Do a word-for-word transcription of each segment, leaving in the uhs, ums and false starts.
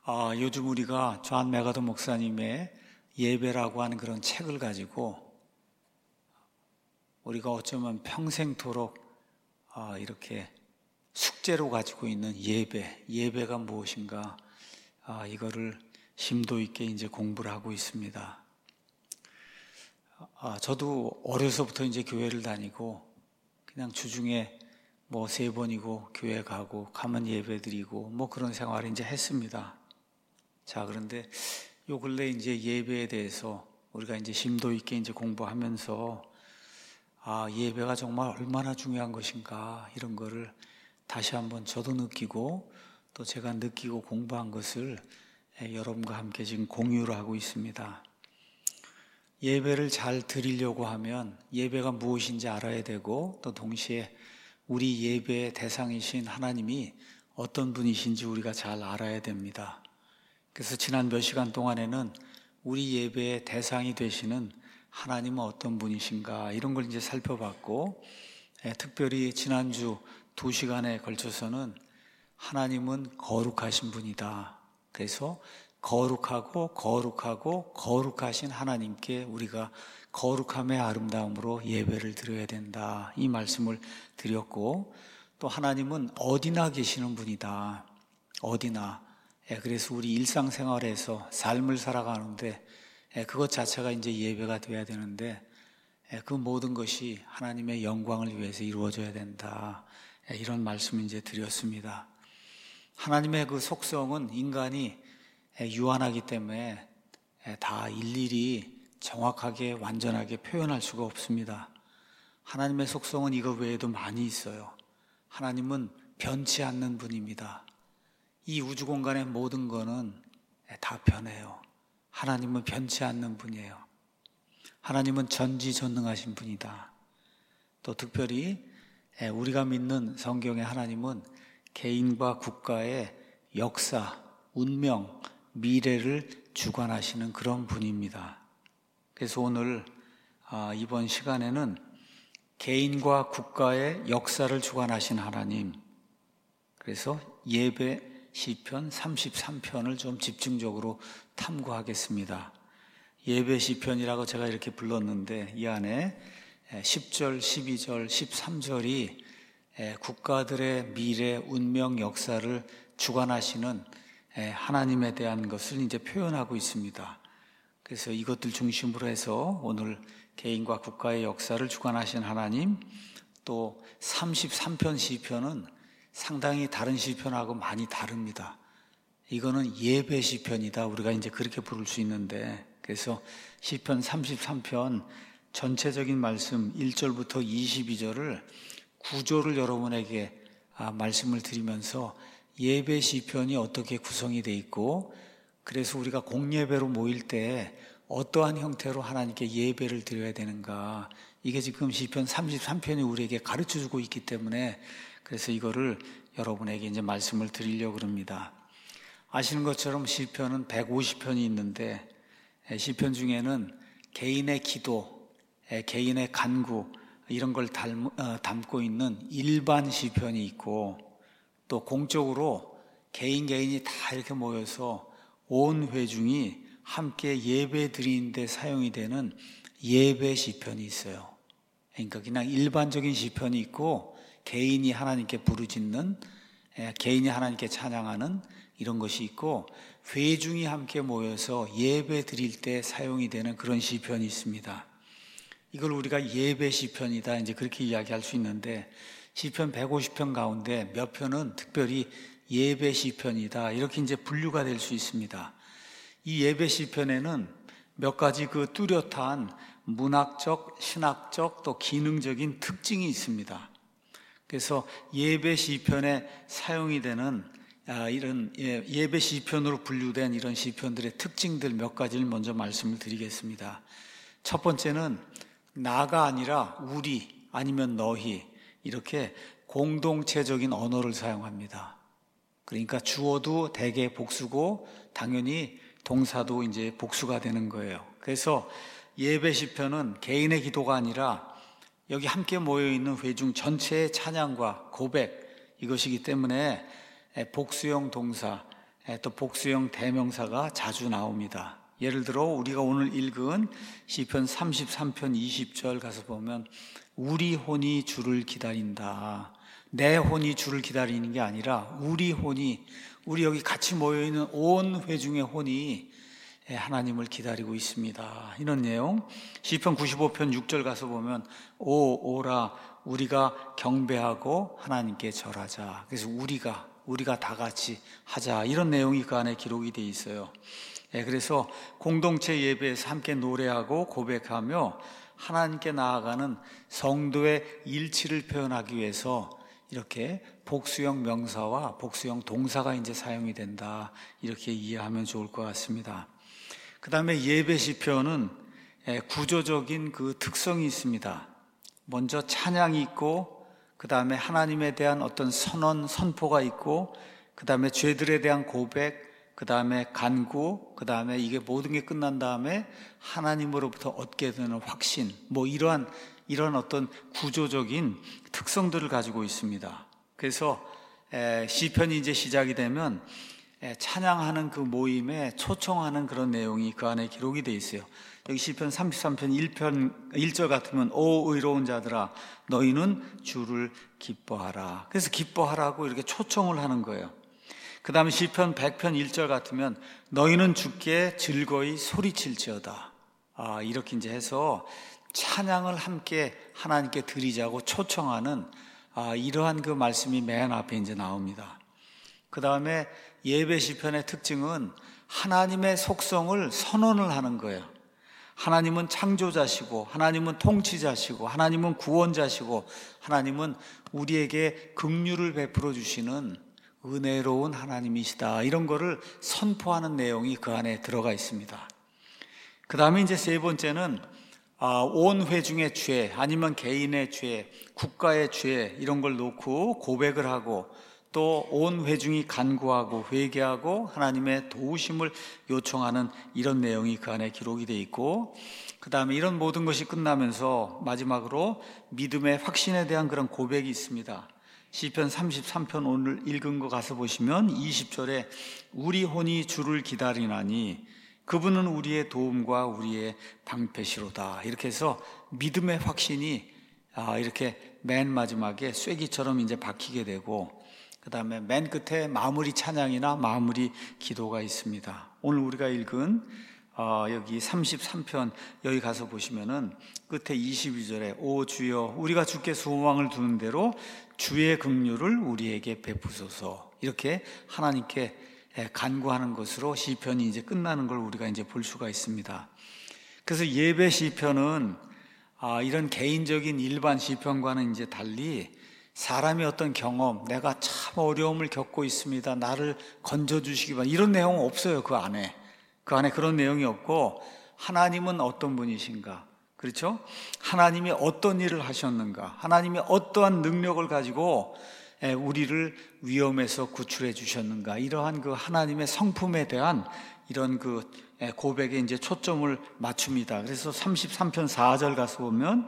아, 요즘 우리가 존 맥아더 목사님의 예배라고 하는 그런 책을 가지고 우리가 어쩌면 평생토록 아, 이렇게 숙제로 가지고 있는 예배, 예배가 무엇인가, 아, 이거를 심도 있게 이제 공부를 하고 있습니다. 아, 저도 어려서부터 이제 교회를 다니고 그냥 주중에 뭐 세 번이고 교회 가고 가면 예배 드리고 뭐 그런 생활을 이제 했습니다. 자, 그런데 요 근래 이제 예배에 대해서 우리가 이제 심도 있게 이제 공부하면서 아, 예배가 정말 얼마나 중요한 것인가, 이런 거를 다시 한번 저도 느끼고 또 제가 느끼고 공부한 것을 여러분과 함께 지금 공유를 하고 있습니다. 예배를 잘 드리려고 하면 예배가 무엇인지 알아야 되고, 또 동시에 우리 예배의 대상이신 하나님이 어떤 분이신지 우리가 잘 알아야 됩니다. 그래서 지난 몇 시간 동안에는 우리 예배의 대상이 되시는 하나님은 어떤 분이신가, 이런 걸 이제 살펴봤고, 예, 특별히 지난주 두 시간에 걸쳐서는 하나님은 거룩하신 분이다. 그래서 거룩하고 거룩하고 거룩하신 하나님께 우리가 거룩함의 아름다움으로 예배를 드려야 된다, 이 말씀을 드렸고, 또 하나님은 어디나 계시는 분이다. 어디나. 예, 그래서 우리 일상생활에서 삶을 살아가는데 예, 그것 자체가 이제 예배가 돼야 되는데 예, 그 모든 것이 하나님의 영광을 위해서 이루어져야 된다. 예, 이런 말씀을 이제 드렸습니다. 하나님의 그 속성은 인간이 예, 유한하기 때문에 예, 다 일일이 정확하게 완전하게 표현할 수가 없습니다. 하나님의 속성은 이거 외에도 많이 있어요. 하나님은 변치 않는 분입니다. 이 우주 공간의 모든 거는 다 변해요. 하나님은 변치 않는 분이에요. 하나님은 전지전능하신 분이다. 또 특별히 우리가 믿는 성경의 하나님은 개인과 국가의 역사, 운명, 미래를 주관하시는 그런 분입니다. 그래서 오늘 이번 시간에는 개인과 국가의 역사를 주관하신 하나님, 그래서 예배 시편 삼십삼 편을 좀 집중적으로 탐구하겠습니다. 예배 시편이라고 제가 이렇게 불렀는데 이 안에 십 절, 십이 절, 십삼 절이 국가들의 미래, 운명, 역사를 주관하시는 하나님에 대한 것을 이제 표현하고 있습니다. 그래서 이것들 중심으로 해서 오늘 개인과 국가의 역사를 주관하신 하나님, 또 삼십삼 편 시편은 상당히 다른 시편하고 많이 다릅니다. 이거는 예배 시편이다, 우리가 이제 그렇게 부를 수 있는데, 그래서 시편 삼십삼 편 전체적인 말씀 일 절부터 이십이 절을 구조를 여러분에게 말씀을 드리면서 예배 시편이 어떻게 구성이 되어 있고, 그래서 우리가 공예배로 모일 때 어떠한 형태로 하나님께 예배를 드려야 되는가, 이게 지금 시편 삼십삼 편이 우리에게 가르쳐주고 있기 때문에 그래서 이거를 여러분에게 이제 말씀을 드리려고 합니다. 아시는 것처럼 시편은 백오십 편이 있는데 시편 중에는 개인의 기도, 개인의 간구, 이런 걸 담고 있는 일반 시편이 있고, 또 공적으로 개인 개인이 다 이렇게 모여서 온 회중이 함께 예배 드리는 데 사용이 되는 예배 시편이 있어요. 그러니까 그냥 일반적인 시편이 있고, 개인이 하나님께 부르짖는, 개인이 하나님께 찬양하는 이런 것이 있고, 회중이 함께 모여서 예배 드릴 때 사용이 되는 그런 시편이 있습니다. 이걸 우리가 예배 시편이다, 이제 그렇게 이야기할 수 있는데, 시편 백오십 편 가운데 몇 편은 특별히 예배 시편이다, 이렇게 이제 분류가 될 수 있습니다. 이 예배 시편에는 몇 가지 그 뚜렷한 문학적, 신학적, 또 기능적인 특징이 있습니다. 그래서 예배 시편에 사용이 되는 이런 예배 시편으로 분류된 이런 시편들의 특징들 몇 가지를 먼저 말씀을 드리겠습니다. 첫 번째는 나가 아니라 우리, 아니면 너희, 이렇게 공동체적인 언어를 사용합니다. 그러니까 주어도 대개 복수고 당연히 동사도 이제 복수가 되는 거예요. 그래서 예배 시편은 개인의 기도가 아니라 여기 함께 모여있는 회중 전체의 찬양과 고백, 이것이기 때문에 복수형 동사, 또 복수형 대명사가 자주 나옵니다. 예를 들어 우리가 오늘 읽은 시편 삼십삼 편 이십 절 가서 보면 우리 혼이 주를 기다린다. 내 혼이 주를 기다리는 게 아니라 우리 혼이, 우리 여기 같이 모여있는 온 회중의 혼이 하나님을 기다리고 있습니다. 이런 내용. 시편 구십오 편 육 절 가서 보면 오 오라 우리가 경배하고 하나님께 절하자. 그래서 우리가 우리가 다 같이 하자, 이런 내용이 그 안에 기록이 돼 있어요. 그래서 공동체 예배에서 함께 노래하고 고백하며 하나님께 나아가는 성도의 일치를 표현하기 위해서 이렇게 복수형 명사와 복수형 동사가 이제 사용이 된다, 이렇게 이해하면 좋을 것 같습니다. 그 다음에 예배 시편은 구조적인 그 특성이 있습니다. 먼저 찬양이 있고, 그 다음에 하나님에 대한 어떤 선언, 선포가 있고, 그 다음에 죄들에 대한 고백, 그 다음에 간구, 그 다음에 이게 모든 게 끝난 다음에 하나님으로부터 얻게 되는 확신, 뭐 이러한 이런 어떤 구조적인 특성들을 가지고 있습니다. 그래서 시편이 이제 시작이 되면 찬양하는 그 모임에 초청하는 그런 내용이 그 안에 기록이 되어 있어요. 여기 시편 삼십삼 편 일 편 일 절 같으면 오 의로운 자들아 너희는 주를 기뻐하라. 그래서 기뻐하라고 이렇게 초청을 하는 거예요. 그 다음에 시편 백 편 일 절 같으면 너희는 주께 즐거이 소리칠지어다. 아, 이렇게 이제 해서 찬양을 함께 하나님께 드리자고 초청하는 아, 이러한 그 말씀이 맨 앞에 이제 나옵니다. 그 다음에 예배 시편의 특징은 하나님의 속성을 선언을 하는 거예요. 하나님은 창조자시고, 하나님은 통치자시고, 하나님은 구원자시고, 하나님은 우리에게 긍휼을 베풀어 주시는 은혜로운 하나님이시다, 이런 거를 선포하는 내용이 그 안에 들어가 있습니다. 그 다음에 이제 세 번째는 온 회중의 죄, 아니면 개인의 죄, 국가의 죄, 이런 걸 놓고 고백을 하고, 또 온 회중이 간구하고 회개하고 하나님의 도우심을 요청하는 이런 내용이 그 안에 기록이 되어 있고, 그 다음에 이런 모든 것이 끝나면서 마지막으로 믿음의 확신에 대한 그런 고백이 있습니다. 시편 삼십삼 편 오늘 읽은 거 가서 보시면 이십 절에 우리 혼이 주를 기다리나니 그분은 우리의 도움과 우리의 방패시로다, 이렇게 해서 믿음의 확신이 이렇게 맨 마지막에 쐐기처럼 이제 박히게 되고, 그 다음에 맨 끝에 마무리 찬양이나 마무리 기도가 있습니다. 오늘 우리가 읽은 어, 여기 삼십삼 편 여기 가서 보시면은 끝에 이십이 절에 오 주여 우리가 주께 소망을 두는 대로 주의 긍휼을 우리에게 베푸소서, 이렇게 하나님께 간구하는 것으로 시편이 이제 끝나는 걸 우리가 이제 볼 수가 있습니다. 그래서 예배 시편은 아, 이런 개인적인 일반 시편과는 이제 달리 사람이 어떤 경험, 내가 참 어려움을 겪고 있습니다, 나를 건져주시기 바랍니다, 이런 내용은 없어요. 그 안에 그 안에 그런 내용이 없고, 하나님은 어떤 분이신가, 그렇죠? 하나님이 어떤 일을 하셨는가, 하나님이 어떠한 능력을 가지고 우리를 위험에서 구출해 주셨는가, 이러한 그 하나님의 성품에 대한 이런 그 고백에 이제 초점을 맞춥니다. 그래서 삼십삼 편 사 절 가서 보면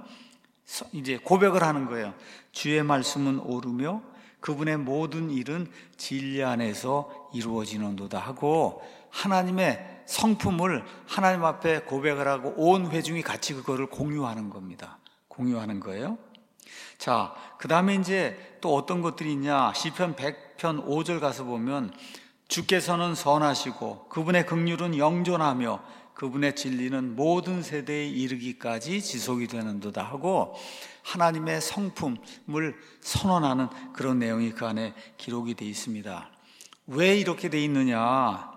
이제 고백을 하는 거예요. 주의 말씀은 옳으며 그분의 모든 일은 진리 안에서 이루어지는도다 하고, 하나님의 성품을 하나님 앞에 고백을 하고 온 회중이 같이 그거를 공유하는 겁니다. 공유하는 거예요. 자, 그 다음에 이제 또 어떤 것들이 있냐, 시편 백 편 오 절 가서 보면 주께서는 선하시고 그분의 긍휼은 영존하며 그분의 진리는 모든 세대에 이르기까지 지속이 되는도다 하고, 하나님의 성품을 선언하는 그런 내용이 그 안에 기록이 되어 있습니다. 왜 이렇게 되어 있느냐,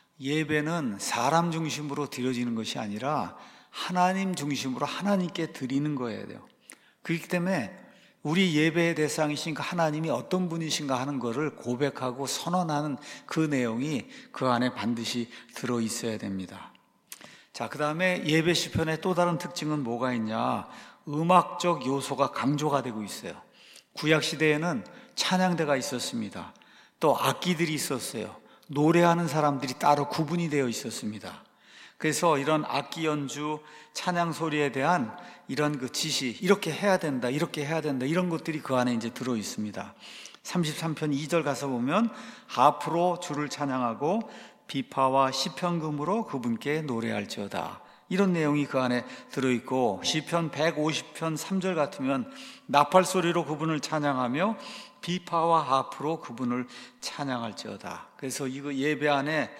예배는 사람 중심으로 드려지는 것이 아니라 하나님 중심으로 하나님께 드리는 거예요. 그렇기 때문에 우리 예배의 대상이신 그 하나님이 어떤 분이신가 하는 것을 고백하고 선언하는 그 내용이 그 안에 반드시 들어있어야 됩니다. 자, 그 다음에 예배 시편의 또 다른 특징은 뭐가 있냐, 음악적 요소가 강조가 되고 있어요. 구약시대에는 찬양대가 있었습니다. 또 악기들이 있었어요. 노래하는 사람들이 따로 구분이 되어 있었습니다. 그래서 이런 악기 연주, 찬양 소리에 대한 이런 그 지시, 이렇게 해야 된다, 이렇게 해야 된다, 이런 것들이 그 안에 이제 들어 있습니다. 삼십삼 편 이 절 가서 보면 하프로 주를 찬양하고 비파와 시편금으로 그분께 노래할지어다, 이런 내용이 그 안에 들어있고, 시편 백오십 편 삼 절 같으면 나팔소리로 그분을 찬양하며 비파와 하프로 그분을 찬양할지어다. 그래서 이거 예배 안에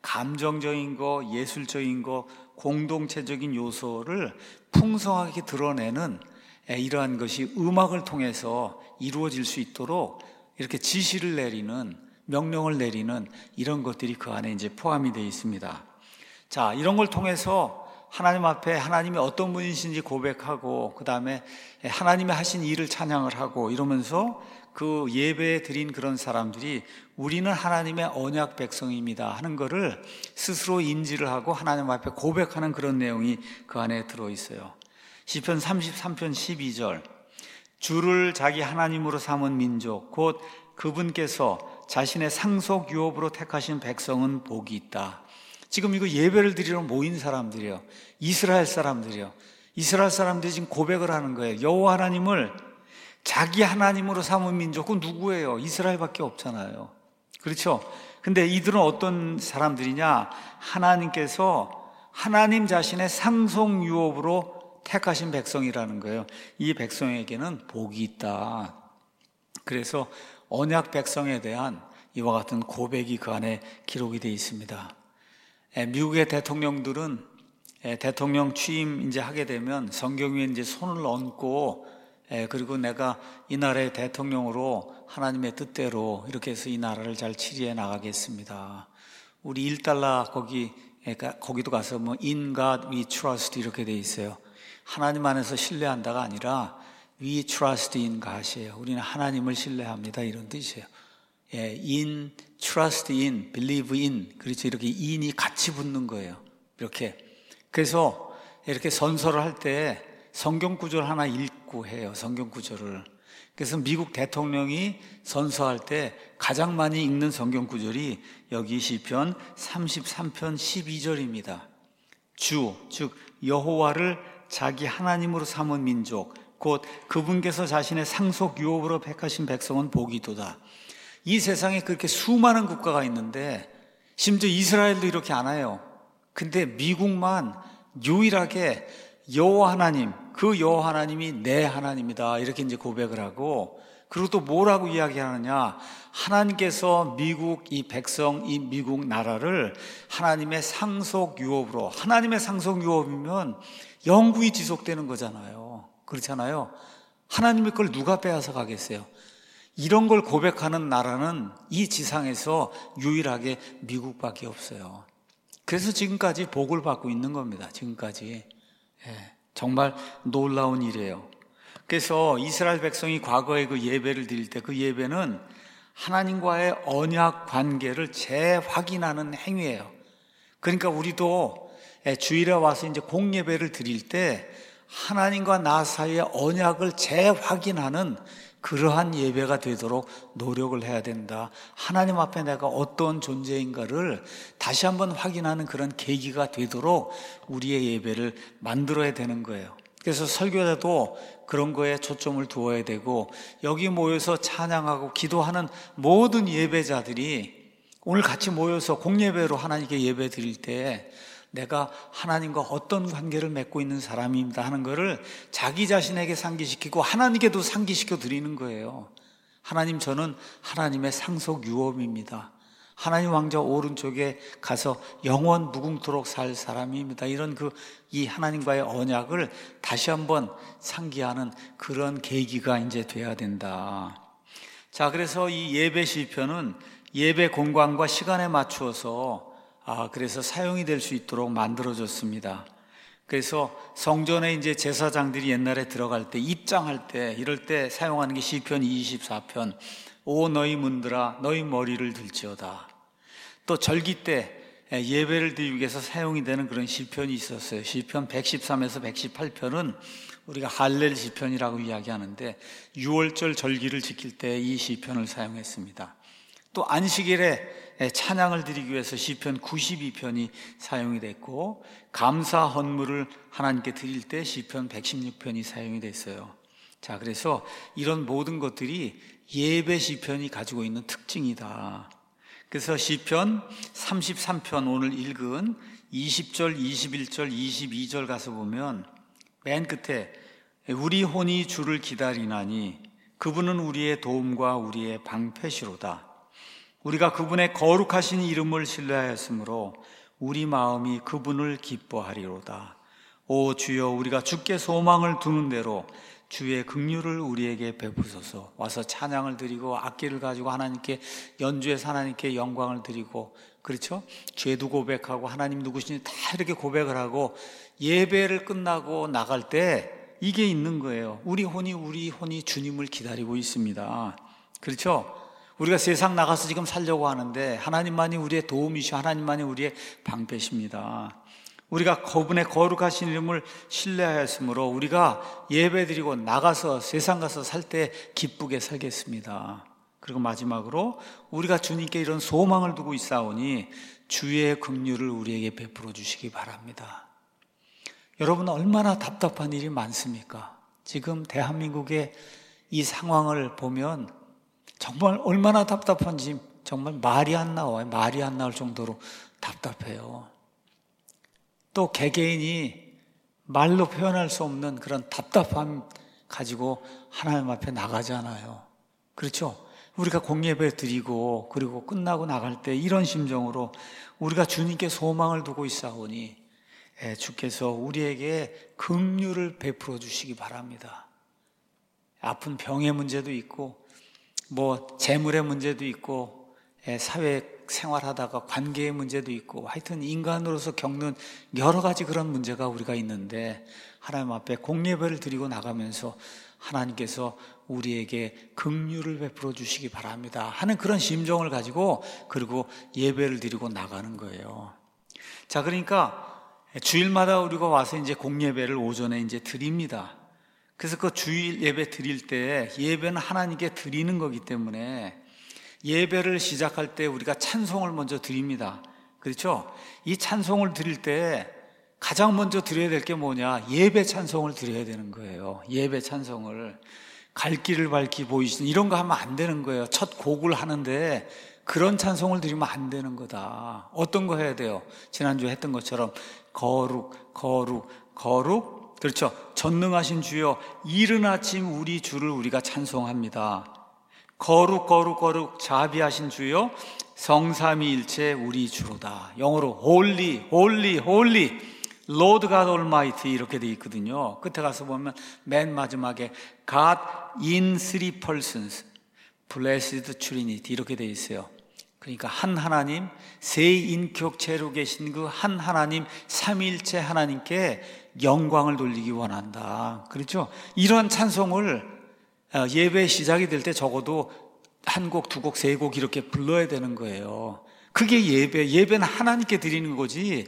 감정적인 거, 예술적인 거, 공동체적인 요소를 풍성하게 드러내는 이러한 것이 음악을 통해서 이루어질 수 있도록 이렇게 지시를 내리는, 명령을 내리는 이런 것들이 그 안에 이제 포함이 되어 있습니다. 자, 이런 걸 통해서 하나님 앞에 하나님이 어떤 분이신지 고백하고, 그 다음에 하나님이 하신 일을 찬양을 하고 이러면서 그 예배에 드린 그런 사람들이 우리는 하나님의 언약 백성입니다 하는 것을 스스로 인지를 하고 하나님 앞에 고백하는 그런 내용이 그 안에 들어있어요. 시편 삼십삼 편 십이 절, 주를 자기 하나님으로 삼은 민족 곧 그분께서 자신의 상속 유업으로 택하신 백성은 복이 있다. 지금 이거 예배를 드리러 모인 사람들이요, 이스라엘 사람들이요, 이스라엘 사람들이 지금 고백을 하는 거예요. 여호와 하나님을 자기 하나님으로 삼은 민족은 누구예요? 이스라엘밖에 없잖아요. 그렇죠? 근데 이들은 어떤 사람들이냐? 하나님께서 하나님 자신의 상속 유업으로 택하신 백성이라는 거예요. 이 백성에게는 복이 있다. 그래서 언약 백성에 대한 이와 같은 고백이 그 안에 기록이 되어 있습니다. 미국의 대통령들은 대통령 취임 이제 하게 되면 성경 위에 이제 손을 얹고, 그리고 내가 이 나라의 대통령으로 하나님의 뜻대로 이렇게 해서 이 나라를 잘 치리해 나가겠습니다. 우리 일 달러 거기, 거기도 가서 뭐 In God we trust 이렇게 돼 있어요. 하나님 안에서 신뢰한다가 아니라 We trust in God이에요. 우리는 하나님을 신뢰합니다, 이런 뜻이에요. 예, in, trust in, believe in, 그렇죠. 이렇게 in이 같이 붙는 거예요. 이렇게. 그래서 이렇게 선서를 할 때 성경 구절 하나 읽고 해요, 성경 구절을. 그래서 미국 대통령이 선서할 때 가장 많이 읽는 성경 구절이 여기 시편 삼십삼 편 십이 절입니다. 주, 즉 여호와를 자기 하나님으로 삼은 민족 곧 그분께서 자신의 상속 유업으로 택하신 백성은 복이도다. 이 세상에 그렇게 수많은 국가가 있는데 심지어 이스라엘도 이렇게 안 해요. 근데 미국만 유일하게 여호와 하나님, 그 여호와 하나님이 내 하나님이다 이렇게 이제 고백을 하고, 그리고 또 뭐라고 이야기하느냐, 하나님께서 미국 이 백성, 이 미국 나라를 하나님의 상속 유업으로, 하나님의 상속 유업이면 영구히 지속되는 거잖아요. 그렇잖아요. 하나님의 걸 누가 빼앗아 가겠어요? 이런 걸 고백하는 나라는 이 지상에서 유일하게 미국밖에 없어요. 그래서 지금까지 복을 받고 있는 겁니다. 지금까지. 예, 정말 놀라운 일이에요. 그래서 이스라엘 백성이 과거에 그 예배를 드릴 때 그 예배는 하나님과의 언약 관계를 재확인하는 행위예요. 그러니까 우리도 주일에 와서 이제 공예배를 드릴 때 하나님과 나 사이의 언약을 재확인하는 그러한 예배가 되도록 노력을 해야 된다. 하나님 앞에 내가 어떤 존재인가를 다시 한번 확인하는 그런 계기가 되도록 우리의 예배를 만들어야 되는 거예요. 그래서 설교자도 그런 거에 초점을 두어야 되고, 여기 모여서 찬양하고 기도하는 모든 예배자들이 오늘 같이 모여서 공예배로 하나님께 예배 드릴 때 내가 하나님과 어떤 관계를 맺고 있는 사람입니다 하는 것을 자기 자신에게 상기시키고 하나님께도 상기시켜 드리는 거예요. 하나님, 저는 하나님의 상속 유업입니다. 하나님 왕자 오른쪽에 가서 영원 무궁토록 살 사람입니다. 이런 그 이 하나님과의 언약을 다시 한번 상기하는 그런 계기가 이제 돼야 된다. 자, 그래서 이 예배 시편은 예배 공간과 시간에 맞추어서 아, 그래서 사용이 될 수 있도록 만들어졌습니다. 그래서 성전에 이제 제사장들이 옛날에 들어갈 때, 입장할 때, 이럴 때 사용하는 게 시편 이십사 편. 오 너희 문들아 너희 머리를 들지어다. 또 절기 때 예배를 드리기 위해서 사용이 되는 그런 시편이 있었어요. 시편 백십삼에서 백십팔 편은 우리가 할렐 시편이라고 이야기하는데 유월절 절기를 지킬 때 이 시편을 사용했습니다. 또 안식일에 찬양을 드리기 위해서 시편 구십이 편이 사용이 됐고, 감사 헌물을 하나님께 드릴 때 시편 백십육 편이 사용이 됐어요. 자, 그래서 이런 모든 것들이 예배 시편이 가지고 있는 특징이다. 그래서 시편 삼십삼 편 오늘 읽은 이십 절, 이십일 절, 이십이 절 가서 보면 맨 끝에 우리 혼이 주를 기다리나니 그분은 우리의 도움과 우리의 방패시로다. 우리가 그분의 거룩하신 이름을 신뢰하였으므로 우리 마음이 그분을 기뻐하리로다. 오 주여, 우리가 주께 소망을 두는 대로 주의 긍휼을 우리에게 베푸소서. 와서 찬양을 드리고 악기를 가지고 하나님께 연주해서 하나님께 영광을 드리고, 그렇죠? 죄도 고백하고 하나님 누구신지 다 이렇게 고백을 하고 예배를 끝나고 나갈 때 이게 있는 거예요. 우리 혼이 우리 혼이 주님을 기다리고 있습니다. 그렇죠? 우리가 세상 나가서 지금 살려고 하는데 하나님만이 우리의 도움이시고 하나님만이 우리의 방패십니다. 우리가 그분의 거룩하신 이름을 신뢰하였으므로 우리가 예배드리고 나가서 세상 가서 살 때 기쁘게 살겠습니다. 그리고 마지막으로 우리가 주님께 이런 소망을 두고 있사오니 주의 긍휼을 우리에게 베풀어 주시기 바랍니다. 여러분, 얼마나 답답한 일이 많습니까? 지금 대한민국의 이 상황을 보면 정말 얼마나 답답한지 정말 말이 안 나와요. 말이 안 나올 정도로 답답해요. 또 개개인이 말로 표현할 수 없는 그런 답답함 가지고 하나님 앞에 나가잖아요. 그렇죠? 우리가 공예배 드리고 그리고 끝나고 나갈 때 이런 심정으로 우리가 주님께 소망을 두고 있사오니 주께서 우리에게 긍휼을 베풀어 주시기 바랍니다. 아픈 병의 문제도 있고 뭐 재물의 문제도 있고 사회 생활하다가 관계의 문제도 있고 하여튼 인간으로서 겪는 여러 가지 그런 문제가 우리가 있는데 하나님 앞에 공예배를 드리고 나가면서 하나님께서 우리에게 긍휼을 베풀어 주시기 바랍니다 하는 그런 심정을 가지고 그리고 예배를 드리고 나가는 거예요. 자, 그러니까 주일마다 우리가 와서 이제 공예배를 오전에 이제 드립니다. 그래서 그 주일 예배 드릴 때 예배는 하나님께 드리는 거기 때문에 예배를 시작할 때 우리가 찬송을 먼저 드립니다. 그렇죠? 이 찬송을 드릴 때 가장 먼저 드려야 될 게 뭐냐? 예배 찬송을 드려야 되는 거예요. 예배 찬송을. 갈 길을 밝히 보이시는 이런 거 하면 안 되는 거예요. 첫 곡을 하는데 그런 찬송을 드리면 안 되는 거다. 어떤 거 해야 돼요? 지난주에 했던 것처럼 거룩, 거룩, 거룩. 그렇죠? 전능하신 주여, 이른 아침 우리 주를 우리가 찬송합니다. 거룩 거룩 거룩 자비하신 주여, 성삼위일체 우리 주로다. 영어로 Holy, Holy, Holy, Lord God Almighty 이렇게 되어 있거든요. 끝에 가서 보면 맨 마지막에 God in three persons, Blessed Trinity 이렇게 되어 있어요. 그러니까 한 하나님, 세 인격체로 계신 그 한 하나님, 삼위일체 하나님께 영광을 돌리기 원한다. 그렇죠? 이런 찬송을 예배 시작이 될 때 적어도 한 곡, 두 곡, 세 곡 이렇게 불러야 되는 거예요. 그게 예배, 예배는 하나님께 드리는 거지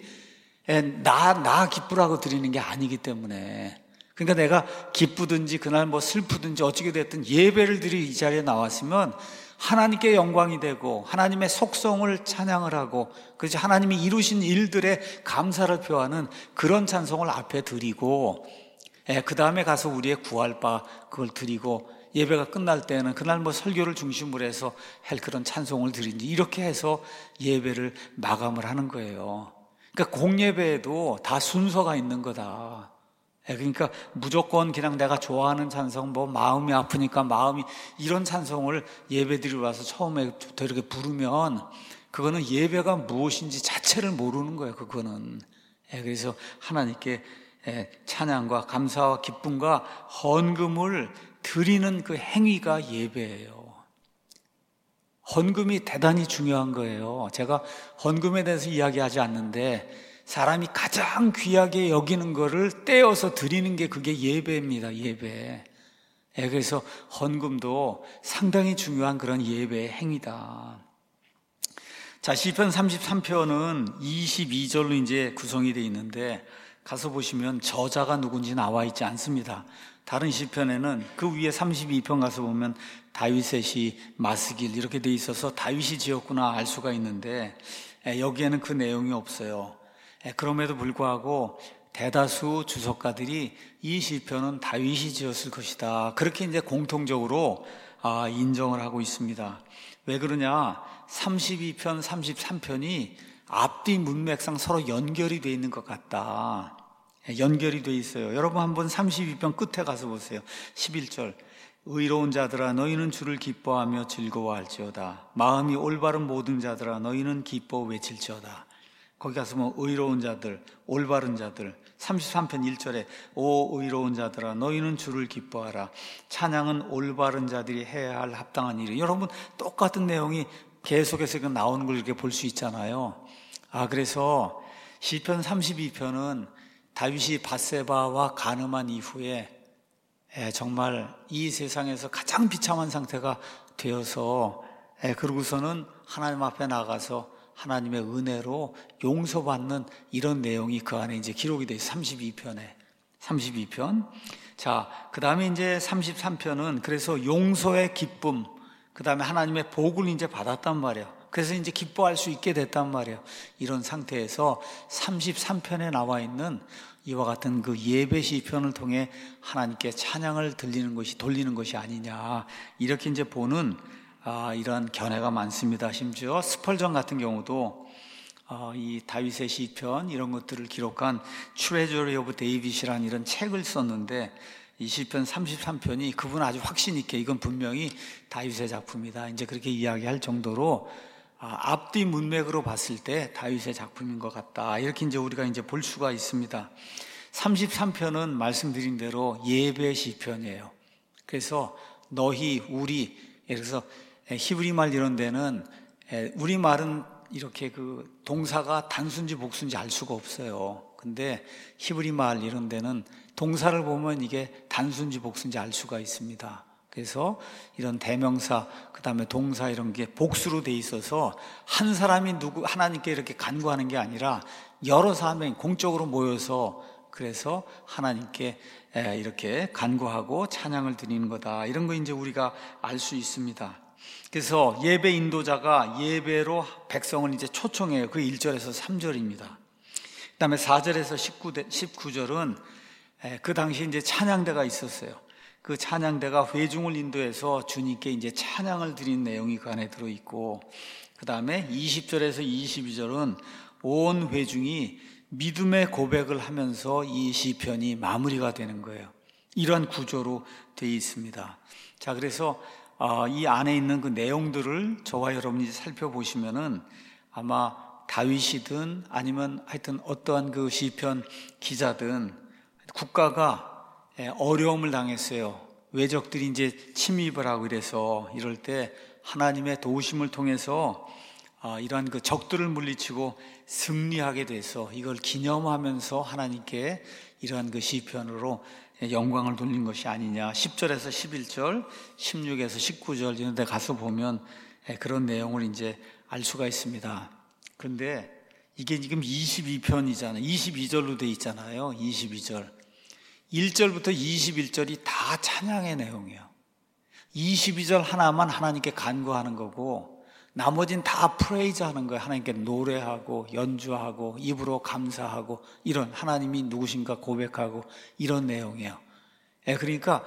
나, 나 기쁘라고 드리는 게 아니기 때문에. 그러니까 내가 기쁘든지 그날 뭐 슬프든지 어찌게 됐든 예배를 드리 이 자리에 나왔으면 하나님께 영광이 되고 하나님의 속성을 찬양을 하고 그렇지 하나님이 이루신 일들에 감사를 표하는 그런 찬송을 앞에 드리고 예, 그 다음에 가서 우리의 구할 바 그걸 드리고 예배가 끝날 때는 그날 뭐 설교를 중심으로 해서 할 그런 찬송을 드린지 이렇게 해서 예배를 마감을 하는 거예요. 그러니까 공예배에도 다 순서가 있는 거다. 예, 그러니까 무조건 그냥 내가 좋아하는 찬송 뭐 마음이 아프니까 마음이 이런 찬송을 예배 드리러 와서 처음에부터 이렇게 부르면 그거는 예배가 무엇인지 자체를 모르는 거예요. 그거는. 예, 그래서 하나님께 찬양과 감사와 기쁨과 헌금을 드리는 그 행위가 예배예요. 헌금이 대단히 중요한 거예요. 제가 헌금에 대해서 이야기하지 않는데 사람이 가장 귀하게 여기는 거를 떼어서 드리는 게 그게 예배입니다. 예배. 그래서 헌금도 상당히 중요한 그런 예배의 행위다. 자, 시편 삼십삼 편은 이십이 절로 이제 구성이 되어 있는데 가서 보시면 저자가 누군지 나와 있지 않습니다. 다른 시편에는 그 위에 삼십이 편 가서 보면 다윗의 시 마스길 이렇게 돼 있어서 다윗이 지었구나 알 수가 있는데 여기에는 그 내용이 없어요. 그럼에도 불구하고 대다수 주석가들이 이 시편은 다윗이 지었을 것이다. 그렇게 이제 공통적으로 아, 인정을 하고 있습니다. 왜 그러냐? 삼십이 편, 삼십삼 편이 앞뒤 문맥상 서로 연결이 되어 있는 것 같다. 연결이 되어 있어요. 여러분 한번 삼십이 편 끝에 가서 보세요. 십일 절. 의로운 자들아 너희는 주를 기뻐하며 즐거워할지어다. 마음이 올바른 모든 자들아 너희는 기뻐 외칠지어다. 거기 가서 뭐 의로운 자들, 올바른 자들. 삼십삼 편 일 절에 오 의로운 자들아 너희는 주를 기뻐하라. 찬양은 올바른 자들이 해야 할 합당한 일이. 여러분 똑같은 내용이 계속해서 나오는 걸 이렇게 볼 수 있잖아요. 아, 그래서 시편 삼십이 편은 다윗이 밧세바와 간음한 이후에 예, 정말 이 세상에서 가장 비참한 상태가 되어서 예, 그러고서는 하나님 앞에 나가서 하나님의 은혜로 용서받는 이런 내용이 그 안에 이제 기록이 되어 있어요. 삼십이 편에. 삼십이 편. 자, 그 다음에 이제 삼십삼 편은 그래서 용서의 기쁨, 그 다음에 하나님의 복을 이제 받았단 말이에요. 그래서 이제 기뻐할 수 있게 됐단 말이에요. 이런 상태에서 삼십삼 편에 나와 있는 이와 같은 그 예배 시편을 통해 하나님께 찬양을 들리는 것이 돌리는 것이 아니냐, 이렇게 이제 보는 아, 이런 견해가 많습니다. 심지어 스펄전 같은 경우도 어, 이 다윗의 시편 이런 것들을 기록한 트레저리 오브 데이빗이라는 이런 책을 썼는데 이 시편 삼십삼 편이 그분 아주 확신 있게 이건 분명히 다윗의 작품이다, 이제 그렇게 이야기할 정도로 아, 앞뒤 문맥으로 봤을 때 다윗의 작품인 것 같다, 이렇게 이제 우리가 이제 볼 수가 있습니다. 삼십삼 편은 말씀드린 대로 예배 시편이에요. 그래서 너희, 우리, 그래서 히브리 말 이런 데는 우리 말은 이렇게 그 동사가 단수인지 복수인지 알 수가 없어요. 근데 히브리 말 이런 데는 동사를 보면 이게 단수인지 복수인지 알 수가 있습니다. 그래서 이런 대명사, 그 다음에 동사 이런 게 복수로 돼 있어서 한 사람이 누구 하나님께 이렇게 간구하는 게 아니라 여러 사람이 공적으로 모여서 그래서 하나님께 이렇게 간구하고 찬양을 드리는 거다, 이런 거 이제 우리가 알 수 있습니다. 그래서 예배 인도자가 예배로 백성을 이제 초청해요. 그 일 절에서 삼 절입니다. 그 다음에 사 절에서 십구 절은 그 당시 이제 찬양대가 있었어요. 그 찬양대가 회중을 인도해서 주님께 이제 찬양을 드린 내용이 그 안에 들어있고, 그 다음에 이십 절에서 이십이 절은 온 회중이 믿음의 고백을 하면서 이 시편이 마무리가 되는 거예요. 이런 구조로 되어 있습니다. 자, 그래서 이 안에 있는 그 내용들을 저와 여러분이 살펴보시면은 아마 다윗이든 아니면 하여튼 어떠한 그 시편 기자든 국가가 어려움을 당했어요. 외적들이 이제 침입을 하고 이래서 이럴 때 하나님의 도우심을 통해서 이러한 그 적들을 물리치고 승리하게 돼서 이걸 기념하면서 하나님께 이러한 그 시편으로 영광을 돌린 것이 아니냐. 십 절에서 십일 절, 십육에서 십구 절 이런 데 가서 보면 그런 내용을 이제 알 수가 있습니다. 그런데 이게 지금 이십이 편이잖아요. 이십이 절로 돼 있잖아요. 이십이 절. 일 절부터 이십일 절이 다 찬양의 내용이에요. 이십이 절 하나만 하나님께 간구하는 거고 나머지는 다 프레이즈 하는 거예요. 하나님께 노래하고 연주하고 입으로 감사하고 이런 하나님이 누구신가 고백하고 이런 내용이에요. 그러니까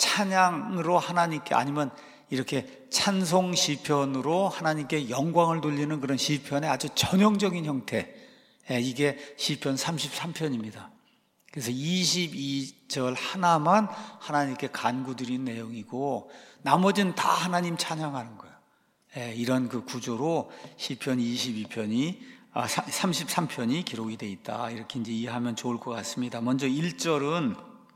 찬양으로 하나님께 아니면 이렇게 찬송 시편으로 하나님께 영광을 돌리는 그런 시편의 아주 전형적인 형태, 이게 시편 삼십삼 편입니다. 그래서 이십이 절 하나만 하나님께 간구드린 내용이고 나머지는 다 하나님 찬양하는 거예요. 예, 이런 그 구조로 시편 이십이 편이 아, 삼십삼 편이 기록이 되어 있다, 이렇게 이제 이해하면 좋을 것 같습니다. 먼저 일 절은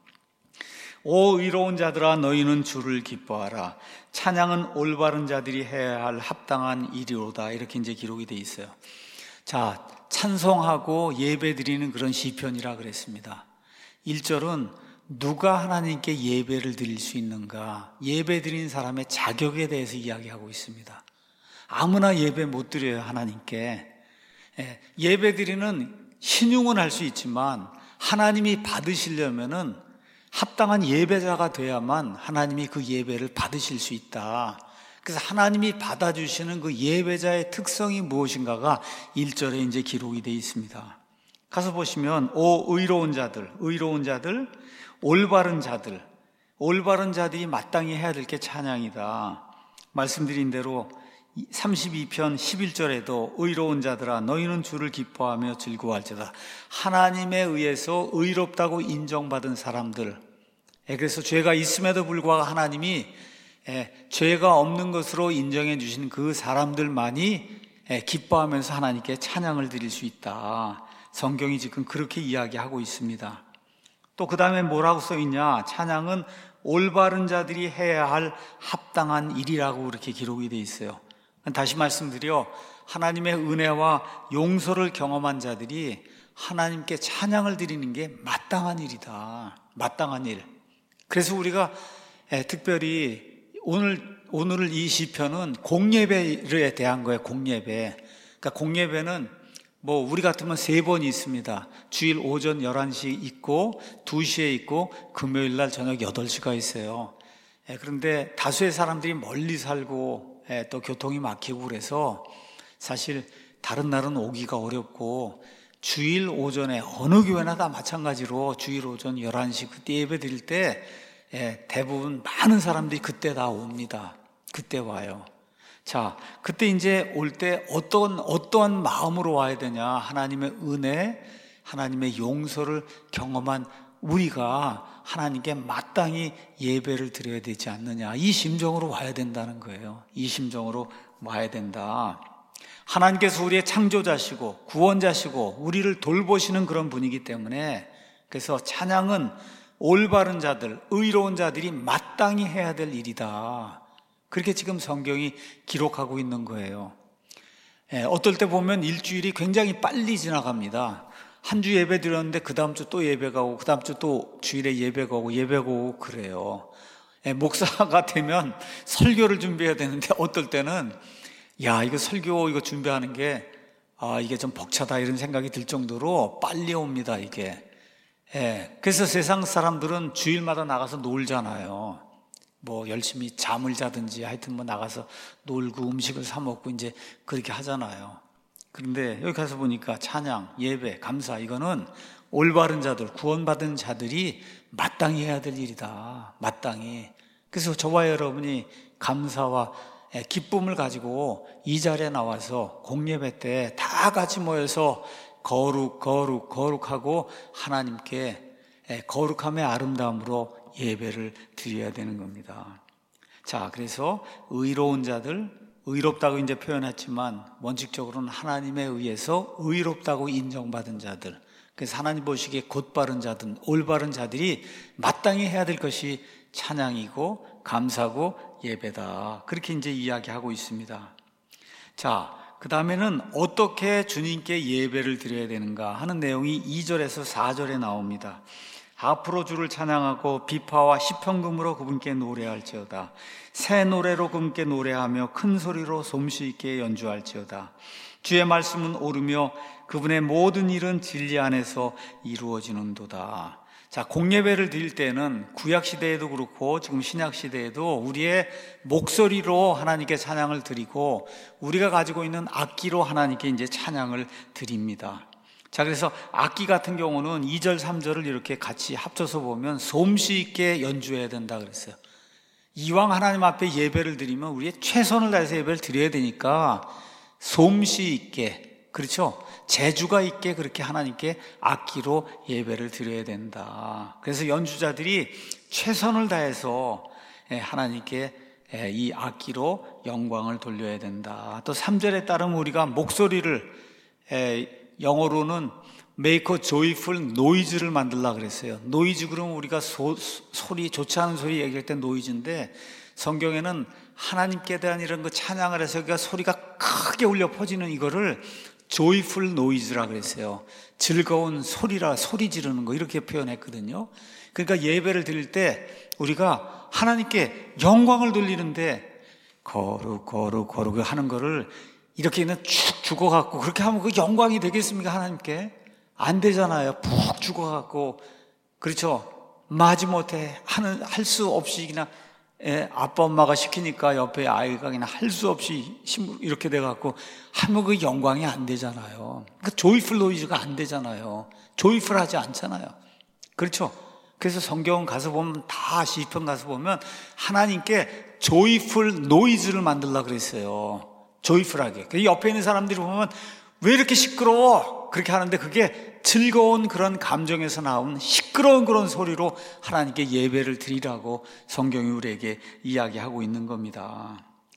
오 의로운 자들아 너희는 주를 기뻐하라. 찬양은 올바른 자들이 해야 할 합당한 일이로다, 이렇게 이제 기록이 되어 있어요. 자, 찬송하고 예배드리는 그런 시편이라 그랬습니다. 일 절은 누가 하나님께 예배를 드릴 수 있는가, 예배 드리는 사람의 자격에 대해서 이야기하고 있습니다. 아무나 예배 못 드려요. 하나님께 예배 드리는 신용은 할 수 있지만 하나님이 받으시려면은 합당한 예배자가 돼야만 하나님이 그 예배를 받으실 수 있다. 그래서 하나님이 받아주시는 그 예배자의 특성이 무엇인가가 일 절에 이제 기록이 되어 있습니다. 가서 보시면 오 의로운 자들, 의로운 자들, 올바른 자들, 올바른 자들이 마땅히 해야 될 게 찬양이다. 말씀드린 대로 삼십이 편 십일 절에도 의로운 자들아 너희는 주를 기뻐하며 즐거워할지어다. 하나님에 의해서 의롭다고 인정받은 사람들, 그래서 죄가 있음에도 불구하고 하나님이 죄가 없는 것으로 인정해 주신 그 사람들만이 기뻐하면서 하나님께 찬양을 드릴 수 있다. 성경이 지금 그렇게 이야기하고 있습니다. 또 그 다음에 뭐라고 써있냐? 찬양은 올바른 자들이 해야 할 합당한 일이라고 그렇게 기록이 되어 있어요. 다시 말씀드려, 하나님의 은혜와 용서를 경험한 자들이 하나님께 찬양을 드리는 게 마땅한 일이다. 마땅한 일. 그래서 우리가 특별히 오늘, 오늘 이 시편은 공예배에 대한 거예요. 공예배. 그러니까 공예배는 뭐 우리 같으면 세 번이 있습니다. 주일 오전 열한 시 있고 두 시에 있고 금요일 날 저녁 여덟 시가 있어요. 그런데 다수의 사람들이 멀리 살고 또 교통이 막히고 그래서 사실 다른 날은 오기가 어렵고 주일 오전에 어느 교회나 다 마찬가지로 주일 오전 열한 시 그때 예배 드릴 때 대부분 많은 사람들이 그때 다 옵니다. 그때 와요. 자, 그때 이제 올 때 어떤, 어떠한 마음으로 와야 되냐? 하나님의 은혜, 하나님의 용서를 경험한 우리가 하나님께 마땅히 예배를 드려야 되지 않느냐? 이 심정으로 와야 된다는 거예요. 이 심정으로 와야 된다. 하나님께서 우리의 창조자시고 구원자시고 우리를 돌보시는 그런 분이기 때문에, 그래서 찬양은 올바른 자들, 의로운 자들이 마땅히 해야 될 일이다. 그렇게 지금 성경이 기록하고 있는 거예요. 예, 어떨 때 보면 일주일이 굉장히 빨리 지나갑니다. 한 주 예배 드렸는데 그 다음 주 또 예배가 오고 그 다음 주 또 주일에 예배가 오고 예배가 오고 그래요. 예, 목사가 되면 설교를 준비해야 되는데 어떨 때는 야, 이거 설교 이거 준비하는 게 아, 이게 좀 벅차다 이런 생각이 들 정도로 빨리 옵니다, 이게. 예, 그래서 세상 사람들은 주일마다 나가서 놀잖아요. 뭐 열심히 잠을 자든지 하여튼 뭐 나가서 놀고 음식을 사 먹고 이제 그렇게 하잖아요. 그런데 여기 가서 보니까 찬양, 예배, 감사, 이거는 올바른 자들, 구원받은 자들이 마땅히 해야 될 일이다. 마땅히. 그래서 저와 여러분이 감사와 기쁨을 가지고 이 자리에 나와서 공예배 때 다 같이 모여서 거룩, 거룩, 거룩하고 하나님께 거룩함의 아름다움으로 예배를 드려야 되는 겁니다. 자, 그래서 의로운 자들, 의롭다고 이제 표현했지만 원칙적으로는 하나님에 의해서 의롭다고 인정받은 자들, 그래서 하나님 보시기에 곧바른 자들, 올바른 자들이 마땅히 해야 될 것이 찬양이고 감사고 예배다. 그렇게 이제 이야기하고 있습니다. 자, 그 다음에는 어떻게 주님께 예배를 드려야 되는가 하는 내용이 이 절에서 사 절에 나옵니다. 앞으로 주를 찬양하고 비파와 시편금으로 그분께 노래할지어다. 새 노래로 그분께 노래하며 큰 소리로 솜씨 있게 연주할지어다. 주의 말씀은 옳으며 그분의 모든 일은 진리 안에서 이루어지는도다. 자, 공예배를 드릴 때는 구약시대에도 그렇고 지금 신약시대에도 우리의 목소리로 하나님께 찬양을 드리고 우리가 가지고 있는 악기로 하나님께 이제 찬양을 드립니다. 자, 그래서 악기 같은 경우는 이 절, 삼 절을 이렇게 같이 합쳐서 보면 솜씨 있게 연주해야 된다 그랬어요. 이왕 하나님 앞에 예배를 드리면 우리의 최선을 다해서 예배를 드려야 되니까 솜씨 있게, 그렇죠? 재주가 있게 그렇게 하나님께 악기로 예배를 드려야 된다. 그래서 연주자들이 최선을 다해서 하나님께 이 악기로 영광을 돌려야 된다. 또 삼 절에 따르면 우리가 목소리를 영어로는 make a joyful noise를 만들려고 그랬어요. 노이즈 그러면 우리가 소, 소리, 좋지 않은 소리 얘기할 때 노이즈인데 성경에는 하나님께 대한 이런 거 찬양을 해서 그러니까 소리가 크게 울려 퍼지는 이거를 joyful noise라 그랬어요. 즐거운 소리라, 소리 지르는 거 이렇게 표현했거든요. 그러니까 예배를 드릴 때 우리가 하나님께 영광을 돌리는데 거룩 거룩 거룩 하는 거를 이렇게 쭉 죽어갖고 그렇게 하면 그 영광이 되겠습니까? 하나님께 안 되잖아요. 푹 죽어갖고, 그렇죠? 마지못해 하는 할 수 없이 그냥 예, 아빠 엄마가 시키니까 옆에 아이가 그냥 할 수 없이 힘 이렇게 돼갖고 하면 그 영광이 안 되잖아요. 그 조이풀 노이즈가 안 되잖아요. 조이풀하지 않잖아요. 그렇죠? 그래서 성경 가서 보면, 다 시편 가서 보면 하나님께 조이풀 노이즈를 만들려고 그랬어요. 조이풀하게. 그 옆에 있는 사람들이 보면 왜 이렇게 시끄러워? 그렇게 하는데 그게 즐거운 그런 감정에서 나온 시끄러운 그런 소리로 하나님께 예배를 드리라고 성경이 우리에게 이야기하고 있는 겁니다.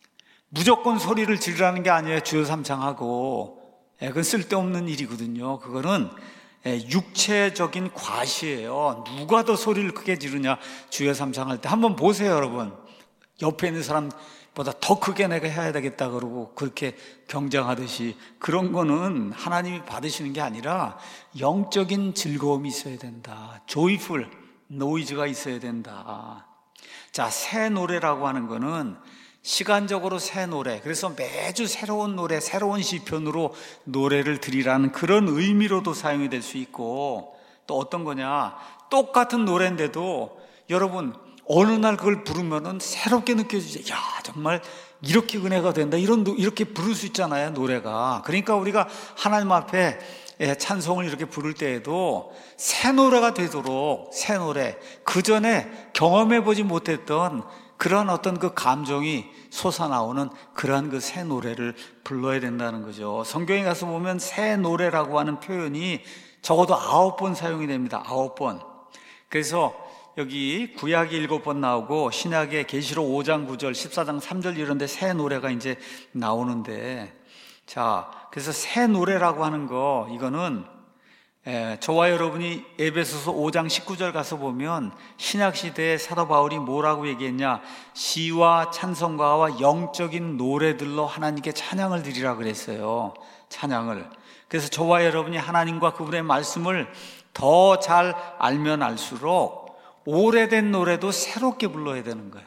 무조건 소리를 지르라는 게 아니에요. 주여 삼창하고. 예, 그건 쓸데없는 일이거든요. 그거는 예, 육체적인 과시예요. 누가 더 소리를 크게 지르냐, 주여 삼창할 때. 한번 보세요, 여러분. 옆에 있는 사람보다 더 크게 내가 해야 되겠다 그러고 그렇게 경쟁하듯이, 그런 거는 하나님이 받으시는 게 아니라 영적인 즐거움이 있어야 된다. 조이풀 노이즈가 있어야 된다. 자, 새 노래라고 하는 거는 시간적으로 새 노래, 그래서 매주 새로운 노래, 새로운 시편으로 노래를 드리라는 그런 의미로도 사용이 될 수 있고, 또 어떤 거냐, 똑같은 노래인데도 여러분 어느 날 그걸 부르면은 새롭게 느껴지죠. 야, 정말 이렇게 은혜가 된다, 이런 이렇게 부를 수 있잖아요, 노래가. 그러니까 우리가 하나님 앞에 찬송을 이렇게 부를 때에도 새 노래가 되도록, 새 노래, 그 전에 경험해보지 못했던 그러한 어떤 그 감정이 솟아나오는 그러한 그 새 노래를 불러야 된다는 거죠. 성경에 가서 보면 새 노래라고 하는 표현이 적어도 아홉 번 사용이 됩니다. 아홉 번. 그래서 여기 구약이 일곱 번 나오고 신약의 계시록 오 장 구 절, 십사 장 삼 절 이런 데 새 노래가 이제 나오는데, 자, 그래서 새 노래라고 하는 거, 이거는 예, 저와 여러분이 에베소서 오 장 십구 절 가서 보면 신약시대에 사도 바울이 뭐라고 얘기했냐, 시와 찬송가와 영적인 노래들로 하나님께 찬양을 드리라 그랬어요. 찬양을. 그래서 저와 여러분이 하나님과 그분의 말씀을 더 잘 알면 알수록 오래된 노래도 새롭게 불러야 되는 거예요.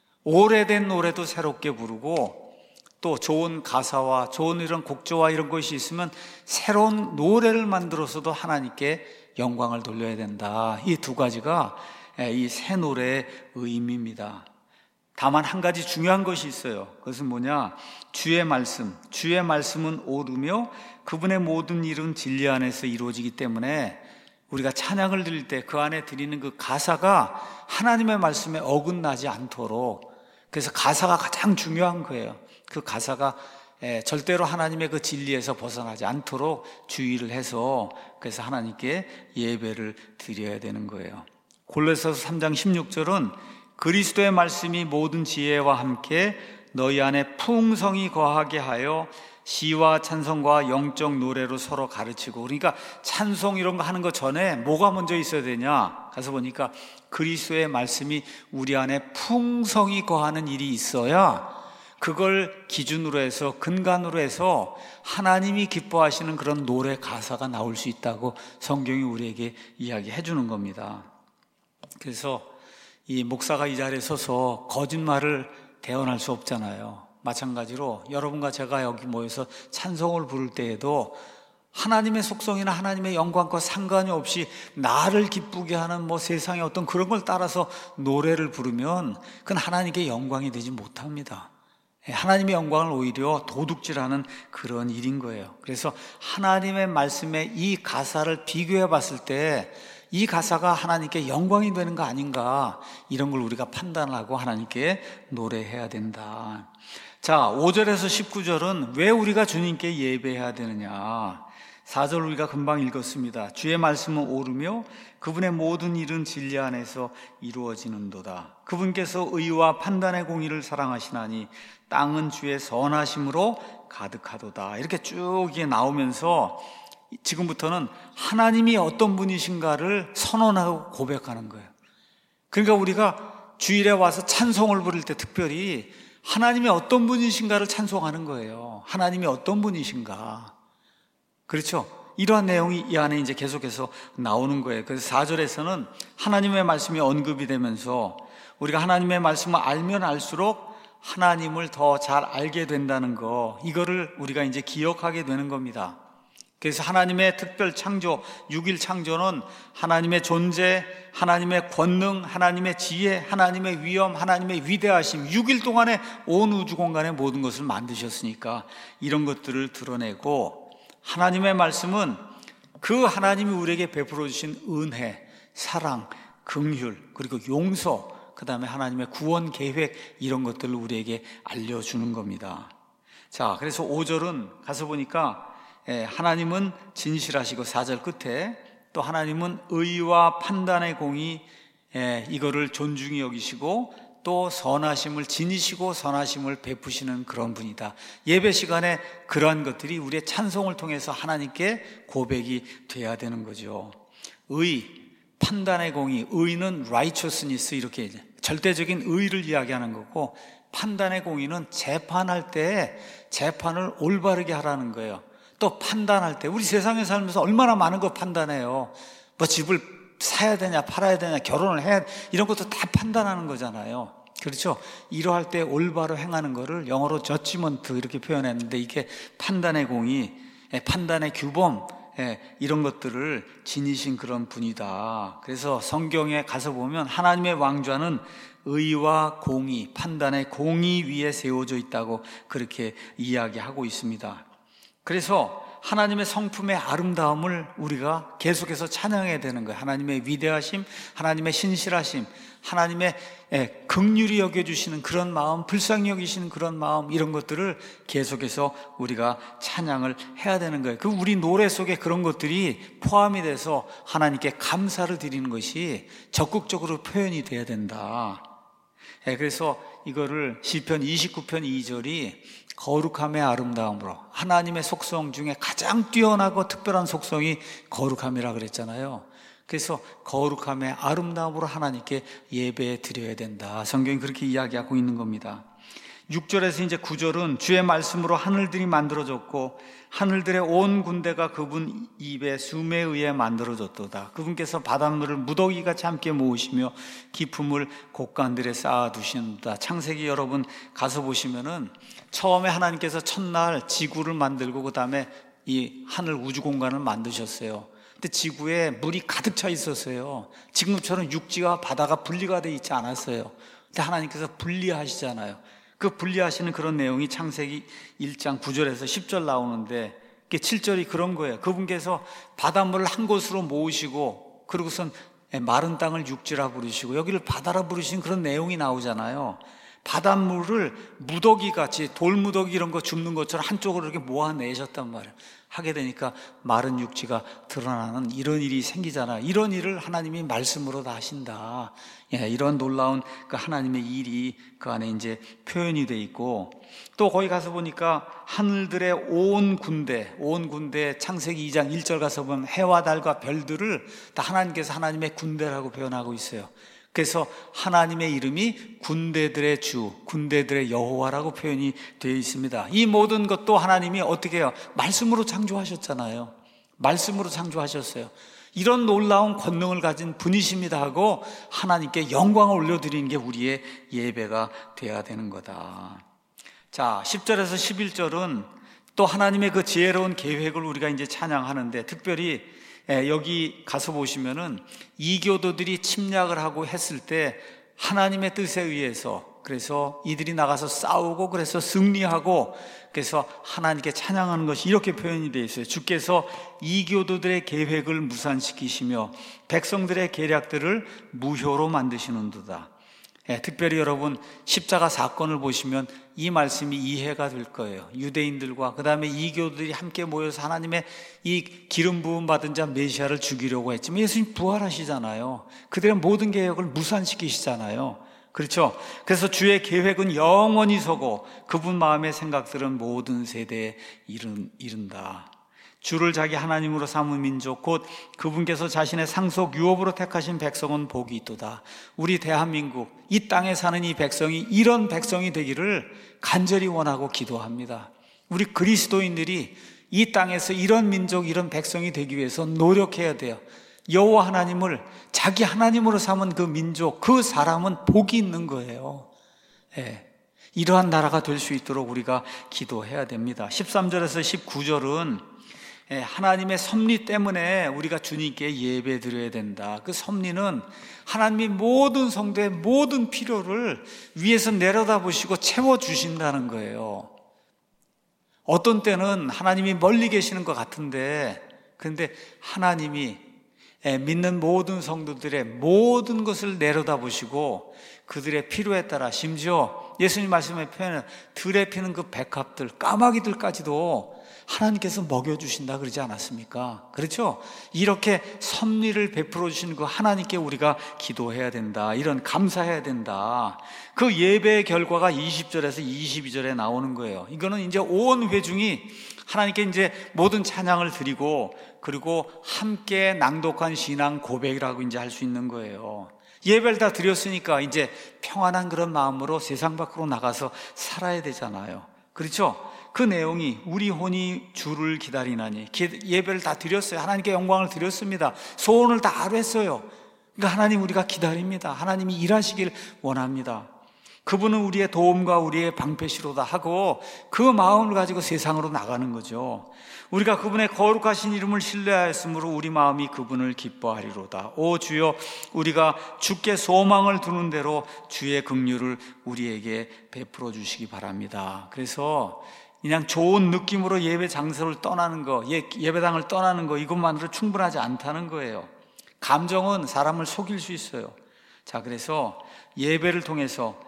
오래된 노래도 새롭게 부르고, 또 좋은 가사와 좋은 이런 곡조와 이런 것이 있으면 새로운 노래를 만들어서도 하나님께 영광을 돌려야 된다. 이 두 가지가 이 새 노래의 의미입니다. 다만 한 가지 중요한 것이 있어요. 그것은 뭐냐, 주의 말씀, 주의 말씀은 옳으며 그분의 모든 일은 진리 안에서 이루어지기 때문에 우리가 찬양을 드릴 때 그 안에 드리는 그 가사가 하나님의 말씀에 어긋나지 않도록, 그래서 가사가 가장 중요한 거예요. 그 가사가 절대로 하나님의 그 진리에서 벗어나지 않도록 주의를 해서, 그래서 하나님께 예배를 드려야 되는 거예요. 골로새서 삼 장 십육 절은 그리스도의 말씀이 모든 지혜와 함께 너희 안에 풍성히 거하게 하여 시와 찬송과 영적 노래로 서로 가르치고. 그러니까 찬송 이런 거 하는 거 전에 뭐가 먼저 있어야 되냐, 가서 보니까 그리스도의 말씀이 우리 안에 풍성히 거하는 일이 있어야 그걸 기준으로 해서, 근간으로 해서 하나님이 기뻐하시는 그런 노래 가사가 나올 수 있다고 성경이 우리에게 이야기해 주는 겁니다. 그래서 이 목사가 이 자리에 서서 거짓말을 대언할 수 없잖아요. 마찬가지로 여러분과 제가 여기 모여서 찬송을 부를 때에도 하나님의 속성이나 하나님의 영광과 상관이 없이 나를 기쁘게 하는 뭐 세상의 어떤 그런 걸 따라서 노래를 부르면 그건 하나님께 영광이 되지 못합니다. 하나님의 영광을 오히려 도둑질하는 그런 일인 거예요. 그래서 하나님의 말씀에 이 가사를 비교해 봤을 때 이 가사가 하나님께 영광이 되는 거 아닌가, 이런 걸 우리가 판단하고 하나님께 노래해야 된다. 자, 오 절에서 십구 절은 왜 우리가 주님께 예배해야 되느냐. 사 절 우리가 금방 읽었습니다. 주의 말씀은 옳으며 그분의 모든 일은 진리 안에서 이루어지는도다. 그분께서 의와 판단의 공의를 사랑하시나니 땅은 주의 선하심으로 가득하도다. 이렇게 쭉 나오면서 지금부터는 하나님이 어떤 분이신가를 선언하고 고백하는 거예요. 그러니까 우리가 주일에 와서 찬송을 부를 때 특별히 하나님이 어떤 분이신가를 찬송하는 거예요. 하나님이 어떤 분이신가. 그렇죠? 이러한 내용이 이 안에 이제 계속해서 나오는 거예요. 그래서 사 절에서는 하나님의 말씀이 언급이 되면서 우리가 하나님의 말씀을 알면 알수록 하나님을 더 잘 알게 된다는 거, 이거를 우리가 이제 기억하게 되는 겁니다. 그래서 하나님의 특별 창조, 육 일 창조는 하나님의 존재, 하나님의 권능, 하나님의 지혜, 하나님의 위엄, 하나님의 위대하심, 육 일 동안에 온 우주 공간의 모든 것을 만드셨으니까 이런 것들을 드러내고, 하나님의 말씀은 그 하나님이 우리에게 베풀어 주신 은혜, 사랑, 긍휼, 그리고 용서, 그 다음에 하나님의 구원 계획, 이런 것들을 우리에게 알려주는 겁니다. 자, 그래서 오 절은 가서 보니까 하나님은 진실하시고, 사 절 끝에 또 하나님은 의와 판단의 공의, 이거를 존중히 여기시고 또 선하심을 지니시고 선하심을 베푸시는 그런 분이다. 예배 시간에 그러한 것들이 우리의 찬송을 통해서 하나님께 고백이 돼야 되는 거죠. 의, 판단의 공의, 의는 righteousness, 이렇게 절대적인 의를 이야기하는 거고, 판단의 공의는 재판할 때 재판을 올바르게 하라는 거예요. 또 판단할 때, 우리 세상에 살면서 얼마나 많은 거 판단해요. 뭐 집을 사야 되냐 팔아야 되냐 결혼을 해야, 이런 것도 다 판단하는 거잖아요. 그렇죠? 이러할 때 올바로 행하는 거를 영어로 저지먼트 이렇게 표현했는데, 이게 판단의 공의, 판단의 규범, 이런 것들을 지니신 그런 분이다. 그래서 성경에 가서 보면 하나님의 왕좌는 의와 공의, 판단의 공의 위에 세워져 있다고 그렇게 이야기하고 있습니다. 그래서 하나님의 성품의 아름다움을 우리가 계속해서 찬양해야 되는 거예요. 하나님의 위대하심, 하나님의 신실하심, 하나님의 긍휼히 여겨주시는 그런 마음, 불쌍히 여기시는 그런 마음, 이런 것들을 계속해서 우리가 찬양을 해야 되는 거예요. 그 우리 노래 속에 그런 것들이 포함이 돼서 하나님께 감사를 드리는 것이 적극적으로 표현이 돼야 된다. 그래서 이거를 시편 이십구 편 이 절이 거룩함의 아름다움으로, 하나님의 속성 중에 가장 뛰어나고 특별한 속성이 거룩함이라 그랬잖아요. 그래서 거룩함의 아름다움으로 하나님께 예배 드려야 된다. 성경이 그렇게 이야기하고 있는 겁니다. 육 절에서 이제 구 절은 주의 말씀으로 하늘들이 만들어졌고 하늘들의 온 군대가 그분 입의 숨에 의해 만들어졌도다. 그분께서 바닷물을 무더기같이 함께 모으시며 깊음을 곳간들에 쌓아두신다. 창세기 여러분 가서 보시면은 처음에 하나님께서 첫날 지구를 만들고 그 다음에 이 하늘 우주 공간을 만드셨어요. 근데 지구에 물이 가득 차 있었어요. 지금처럼 육지와 바다가 분리가 되어 있지 않았어요. 근데 하나님께서 분리하시잖아요. 그 분리하시는 그런 내용이 창세기 일 장 구 절에서 십 절 나오는데, 칠 절이 그런 거예요. 그분께서 바닷물을 한 곳으로 모으시고 그러고선 마른 땅을 육지라 부르시고 여기를 바다라 부르신 그런 내용이 나오잖아요. 바닷물을 무더기같이 돌무더기 이런 거 줍는 것처럼 한쪽으로 이렇게 모아내셨단 말이에요. 하게 되니까 마른 육지가 드러나는 이런 일이 생기잖아요. 이런 일을 하나님이 말씀으로 다 하신다. 예, 이런 놀라운 그 하나님의 일이 그 안에 이제 표현이 돼 있고, 또 거기 가서 보니까 하늘들의 온 군대, 온 군대, 창세기 이 장 일 절 가서 보면 해와 달과 별들을 다 하나님께서 하나님의 군대라고 표현하고 있어요. 그래서 하나님의 이름이 군대들의 주, 군대들의 여호와라고 표현이 되어 있습니다. 이 모든 것도 하나님이 어떻게 해요? 말씀으로 창조하셨잖아요. 말씀으로 창조하셨어요. 이런 놀라운 권능을 가진 분이십니다 하고 하나님께 영광을 올려드리는 게 우리의 예배가 돼야 되는 거다. 자, 십 절에서 십일 절은 또 하나님의 그 지혜로운 계획을 우리가 이제 찬양하는데, 특별히 여기 가서 보시면은 이교도들이 침략을 하고 했을 때 하나님의 뜻에 의해서, 그래서 이들이 나가서 싸우고 그래서 승리하고 그래서 하나님께 찬양하는 것이 이렇게 표현이 되어 있어요. 주께서 이교도들의 계획을 무산시키시며 백성들의 계략들을 무효로 만드시는도다. 예, 특별히 여러분 십자가 사건을 보시면 이 말씀이 이해가 될 거예요. 유대인들과 그 다음에 이교도들이 함께 모여서 하나님의 이 기름 부음 받은 자 메시아를 죽이려고 했지만 예수님 부활하시잖아요. 그들의 모든 계획을 무산시키시잖아요. 그렇죠? 그래서 주의 계획은 영원히 서고 그분 마음의 생각들은 모든 세대에 이른, 이른다. 주를 자기 하나님으로 삼은 민족, 곧 그분께서 자신의 상속 유업으로 택하신 백성은 복이 있도다. 우리 대한민국, 이 땅에 사는 이 백성이 이런 백성이 되기를 간절히 원하고 기도합니다. 우리 그리스도인들이 이 땅에서 이런 민족, 이런 백성이 되기 위해서 노력해야 돼요. 여호와 하나님을 자기 하나님으로 삼은 그 민족, 그 사람은 복이 있는 거예요. 예. 이러한 나라가 될 수 있도록 우리가 기도해야 됩니다. 십삼 절에서 십구 절은 하나님의 섭리 때문에 우리가 주님께 예배 드려야 된다. 그 섭리는 하나님이 모든 성도의 모든 필요를 위에서 내려다보시고 채워주신다는 거예요. 어떤 때는 하나님이 멀리 계시는 것 같은데, 그런데 하나님이 믿는 모든 성도들의 모든 것을 내려다보시고 그들의 필요에 따라, 심지어 예수님 말씀의 표현은 들에 피는 그 백합들, 까마귀들까지도 하나님께서 먹여주신다 그러지 않았습니까? 그렇죠? 이렇게 섭리를 베풀어 주시는 그 하나님께 우리가 기도해야 된다, 이런 감사해야 된다. 그 예배의 결과가 이십 절에서 이십이 절에 나오는 거예요. 이거는 이제 온 회중이 하나님께 이제 모든 찬양을 드리고, 그리고 함께 낭독한 신앙 고백이라고 이제 할 수 있는 거예요. 예배를 다 드렸으니까 이제 평안한 그런 마음으로 세상 밖으로 나가서 살아야 되잖아요. 그렇죠? 그 내용이 우리 혼이 주를 기다리나니, 예배를 다 드렸어요. 하나님께 영광을 드렸습니다. 소원을 다 아뢰었어요. 그러니까 하나님 우리가 기다립니다. 하나님이 일하시길 원합니다. 그분은 우리의 도움과 우리의 방패시로다 하고 그 마음을 가지고 세상으로 나가는 거죠. 우리가 그분의 거룩하신 이름을 신뢰하였으므로 우리 마음이 그분을 기뻐하리로다. 오 주여, 우리가 주께 소망을 두는 대로 주의 긍휼을 우리에게 베풀어 주시기 바랍니다. 그래서 그냥 좋은 느낌으로 예배 장소를 떠나는 거, 예배당을 떠나는 거, 이것만으로 충분하지 않다는 거예요. 감정은 사람을 속일 수 있어요. 자, 그래서 예배를 통해서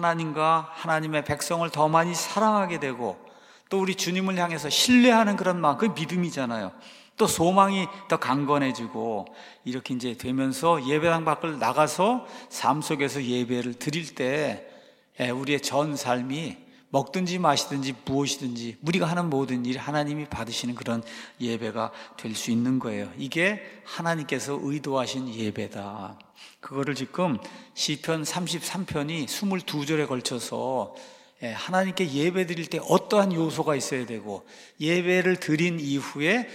하나님과 하나님의 백성을 더 많이 사랑하게 되고, 또 우리 주님을 향해서 신뢰하는 그런 마음, 그 믿음이잖아요. 또 소망이 더 강건해지고, 이렇게 이제 되면서 예배당 밖을 나가서 삶 속에서 예배를 드릴 때 우리의 전 삶이 먹든지 마시든지 무엇이든지 우리가 하는 모든 일이 하나님이 받으시는 그런 예배가 될 수 있는 거예요. 이게 하나님께서 의도하신 예배다. 그거를 지금 시편 삼십삼 편이 이십이 절에 걸쳐서 하나님께 예배 드릴 때 어떠한 요소가 있어야 되고, 예배를 드린 이후에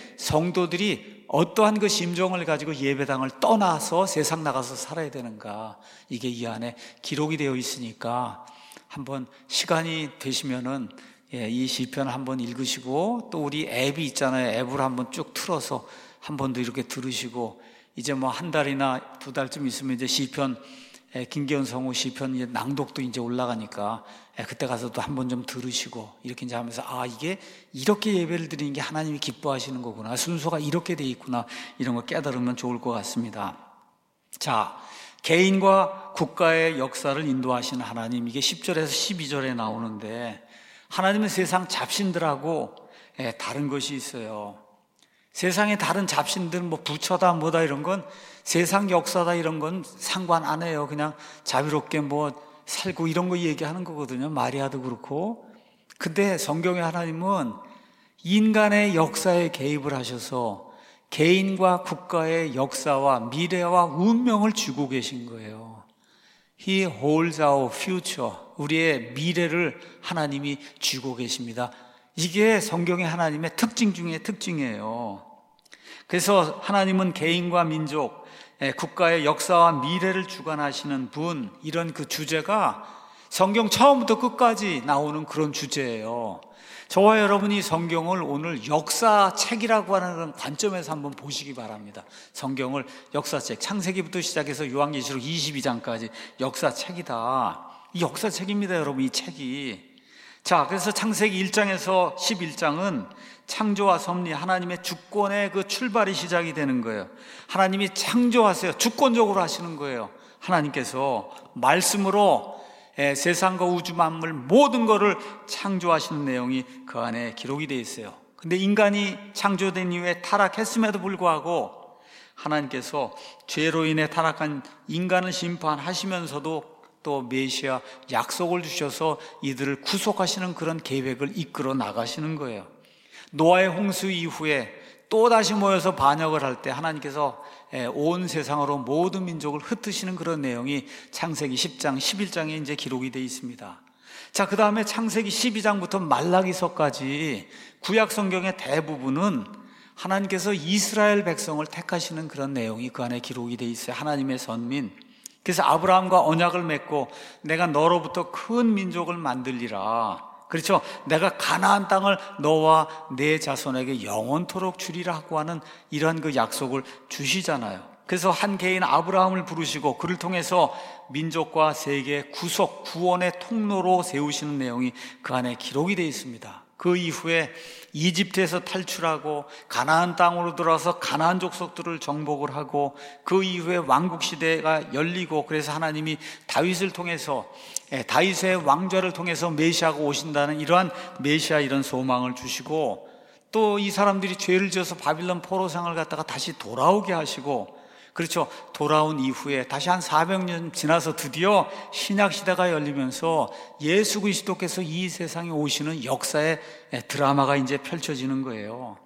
성도들이 어떠한 그 심정을 가지고 예배당을 떠나서 세상 나가서 살아야 되는가, 이게 이 안에 기록이 되어 있으니까 한번 시간이 되시면은 이 시편을 한번 읽으시고, 또 우리 앱이 있잖아요. 앱을 한번 쭉 틀어서 한 번 더 이렇게 들으시고, 이제 뭐 한 달이나 두 달쯤 있으면 이제 시편, 김기현 성우 시편 낭독도 이제 올라가니까 그때 가서 또 한 번 좀 들으시고, 이렇게 이제 하면서 아, 이게 이렇게 예배를 드리는 게 하나님이 기뻐하시는 거구나, 순서가 이렇게 돼 있구나, 이런 거 깨달으면 좋을 것 같습니다. 자, 개인과 국가의 역사를 인도하시는 하나님, 이게 십 절에서 십이 절에 나오는데, 하나님은 세상 잡신들하고 다른 것이 있어요. 세상의 다른 잡신들은 뭐 부처다 뭐다 이런 건, 세상 역사다 이런 건 상관 안 해요. 그냥 자비롭게 뭐 살고 이런 거 얘기하는 거거든요. 마리아도 그렇고. 근데 성경의 하나님은 인간의 역사에 개입을 하셔서 개인과 국가의 역사와 미래와 운명을 쥐고 계신 거예요. He holds our future. 우리의 미래를 하나님이 쥐고 계십니다. 이게 성경의 하나님의 특징 중에 특징이에요. 그래서 하나님은 개인과 민족, 국가의 역사와 미래를 주관하시는 분, 이런 그 주제가 성경 처음부터 끝까지 나오는 그런 주제예요. 저와 여러분이 성경을 오늘 역사책이라고 하는 그런 관점에서 한번 보시기 바랍니다. 성경을 역사책, 창세기부터 시작해서 요한계시록 이십이 장까지 역사책이다. 이 역사책입니다, 여러분, 이 책이. 자, 그래서 창세기 일 장에서 십일 장은 창조와 섭리, 하나님의 주권의 그 출발이 시작이 되는 거예요. 하나님이 창조하세요. 주권적으로 하시는 거예요. 하나님께서 말씀으로 예, 세상과 우주 만물 모든 것을 창조하시는 내용이 그 안에 기록이 되어 있어요. 근데 인간이 창조된 이후에 타락했음에도 불구하고 하나님께서 죄로 인해 타락한 인간을 심판하시면서도 또 메시아 약속을 주셔서 이들을 구속하시는 그런 계획을 이끌어 나가시는 거예요. 노아의 홍수 이후에 또 다시 모여서 반역을 할 때 하나님께서 온 세상으로 모든 민족을 흩으시는 그런 내용이 창세기 십 장, 십일 장에 이제 기록이 되어 있습니다. 자, 그 다음에 창세기 십이 장부터 말라기서까지 구약 성경의 대부분은 하나님께서 이스라엘 백성을 택하시는 그런 내용이 그 안에 기록이 되어 있어요. 하나님의 선민. 그래서 아브라함과 언약을 맺고 내가 너로부터 큰 민족을 만들리라. 그렇죠? 내가 가나안 땅을 너와 내 자손에게 영원토록 주리라고 하는 이러한 그 약속을 주시잖아요. 그래서 한 개인 아브라함을 부르시고 그를 통해서 민족과 세계 구속, 구원의 통로로 세우시는 내용이 그 안에 기록이 되어 있습니다. 그 이후에 이집트에서 탈출하고 가나안 땅으로 들어와서 가나안 족속들을 정복을 하고 그 이후에 왕국 시대가 열리고 그래서 하나님이 다윗을 통해서 다윗의 왕좌를 통해서 메시아가 오신다는 이러한 메시아 이런 소망을 주시고 또 이 사람들이 죄를 지어서 바빌론 포로상을 갖다가 다시 돌아오게 하시고 그렇죠. 돌아온 이후에 다시 한 사백 년 지나서 드디어 신약시대가 열리면서 예수 그리스도께서 이 세상에 오시는 역사의 드라마가 이제 펼쳐지는 거예요.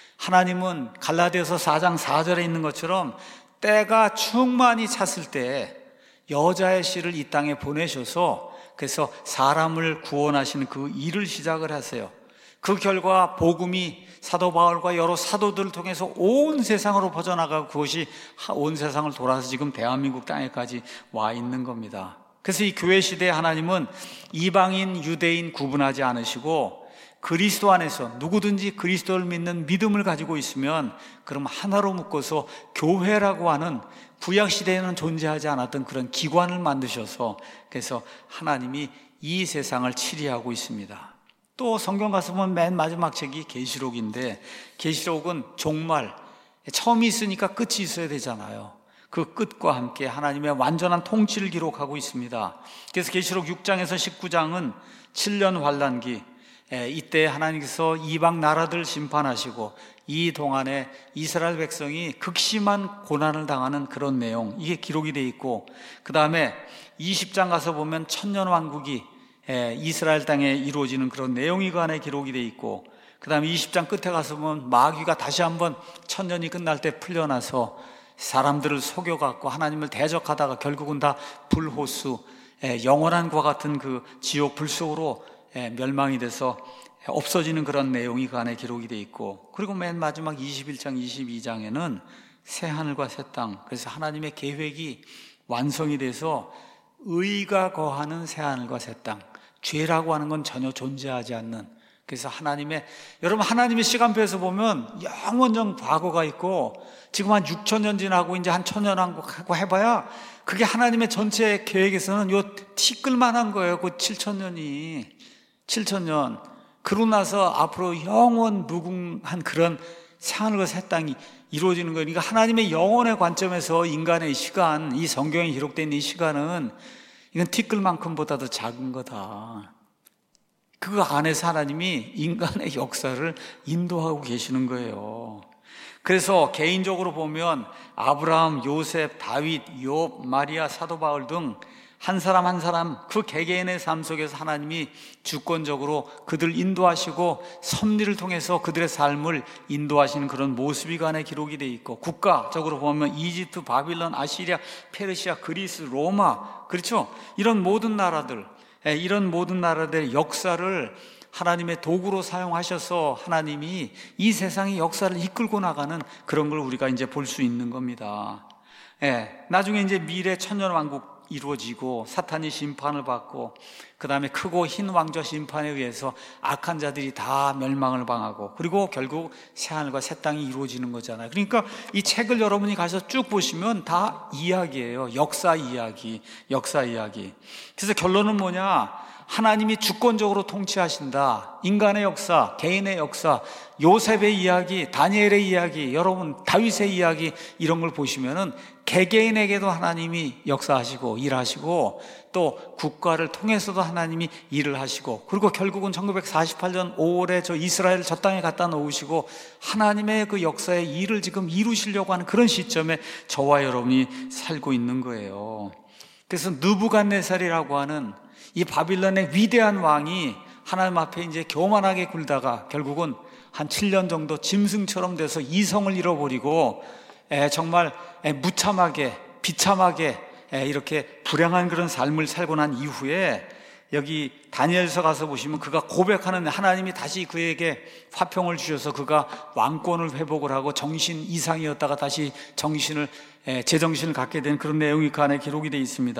하나님은 갈라디아서 사 장 사 절에 있는 것처럼 때가 충만히 찼을 때 여자의 씨를 이 땅에 보내셔서 그래서 사람을 구원하시는 그 일을 시작을 하세요. 그 결과 복음이 사도 바울과 여러 사도들을 통해서 온 세상으로 퍼져나가고 그것이 온 세상을 돌아서 지금 대한민국 땅에까지 와 있는 겁니다. 그래서 이 교회 시대에 하나님은 이방인, 유대인 구분하지 않으시고 그리스도 안에서 누구든지 그리스도를 믿는 믿음을 가지고 있으면 그럼 하나로 묶어서 교회라고 하는 구약 시대에는 존재하지 않았던 그런 기관을 만드셔서 그래서 하나님이 이 세상을 치리하고 있습니다. 또 성경 가서 보면 맨 마지막 책이 계시록인데 계시록은 종말, 처음이 있으니까 끝이 있어야 되잖아요. 그 끝과 함께 하나님의 완전한 통치를 기록하고 있습니다. 그래서 계시록 육 장에서 십구 장은 칠 년 환란기, 이때 하나님께서 이방 나라들 심판하시고 이 동안에 이스라엘 백성이 극심한 고난을 당하는 그런 내용, 이게 기록이 되어 있고 그 다음에 이십 장 가서 보면 천년 왕국이 이스라엘 땅에 이루어지는 그런 내용이 그 안에 기록이 되어 있고 그 다음에 이십 장 끝에 가서 보면 마귀가 다시 한번 천년이 끝날 때 풀려나서 사람들을 속여갖고 하나님을 대적하다가 결국은 다 불호수, 영원한 과 같은 그 지옥 불속으로 멸망이 돼서 없어지는 그런 내용이 그 안에 기록이 되어 있고 그리고 맨 마지막 이십일 장, 이십이 장에는 새하늘과 새 땅, 그래서 하나님의 계획이 완성이 돼서 의가 거하는 새하늘과 새 땅, 죄라고 하는 건 전혀 존재하지 않는, 그래서 하나님의, 여러분 하나님의 시간표에서 보면 영원전 과거가 있고 지금 한 육천 년 지나고 이제 한 천년 하고 해봐야 그게 하나님의 전체 계획에서는 요 티끌만한 거예요. 그 칠천 년이 칠천 년 그러고 나서 앞으로 영원 무궁한 그런 새하늘과 새 땅이 이루어지는 거예요. 그러니까 하나님의 영혼의 관점에서 인간의 시간, 이 성경에 기록된 이 시간은 이건 티끌만큼보다도 작은 거다. 그 안에서 하나님이 인간의 역사를 인도하고 계시는 거예요. 그래서 개인적으로 보면 아브라함, 요셉, 다윗, 욥, 마리아, 사도 바울 등 한 사람 한 사람 그 개개인의 삶 속에서 하나님이 주권적으로 그들 인도하시고 섭리를 통해서 그들의 삶을 인도하시는 그런 모습이 그 안에 기록이 되어 있고 국가적으로 보면 이집트, 바빌론, 아시리아, 페르시아, 그리스, 로마, 그렇죠? 이런 모든 나라들, 이런 모든 나라들의 역사를 하나님의 도구로 사용하셔서 하나님이 이 세상의 역사를 이끌고 나가는 그런 걸 우리가 이제 볼 수 있는 겁니다. 예, 나중에 이제 미래 천년 왕국 이루어지고 사탄이 심판을 받고 그 다음에 크고 흰 왕좌 심판에 의해서 악한 자들이 다 멸망을 당하고 그리고 결국 새하늘과 새 땅이 이루어지는 거잖아요. 그러니까 이 책을 여러분이 가서 쭉 보시면 다 이야기예요. 역사 이야기, 역사 이야기. 그래서 결론은 뭐냐? 하나님이 주권적으로 통치하신다. 인간의 역사, 개인의 역사, 요셉의 이야기, 다니엘의 이야기, 여러분 다윗의 이야기 이런 걸 보시면은 개개인에게도 하나님이 역사하시고 일하시고 또 국가를 통해서도 하나님이 일을 하시고 그리고 결국은 천구백사십팔 년 오월에 저 이스라엘을 저 땅에 갖다 놓으시고 하나님의 그 역사의 일을 지금 이루시려고 하는 그런 시점에 저와 여러분이 살고 있는 거예요. 그래서 느부갓네살이라고 하는 이 바빌론의 위대한 왕이 하나님 앞에 이제 교만하게 굴다가 결국은 한 칠 년 정도 짐승처럼 돼서 이성을 잃어버리고 에, 정말 에, 무참하게 비참하게 에, 이렇게 불행한 그런 삶을 살고 난 이후에 여기 다니엘서 가서 보시면 그가 고백하는 하나님이 다시 그에게 화평을 주셔서 그가 왕권을 회복을 하고 정신 이상이었다가 다시 정신을 에, 제정신을 갖게 된 그런 내용이 그 안에 기록이 되어 있습니다.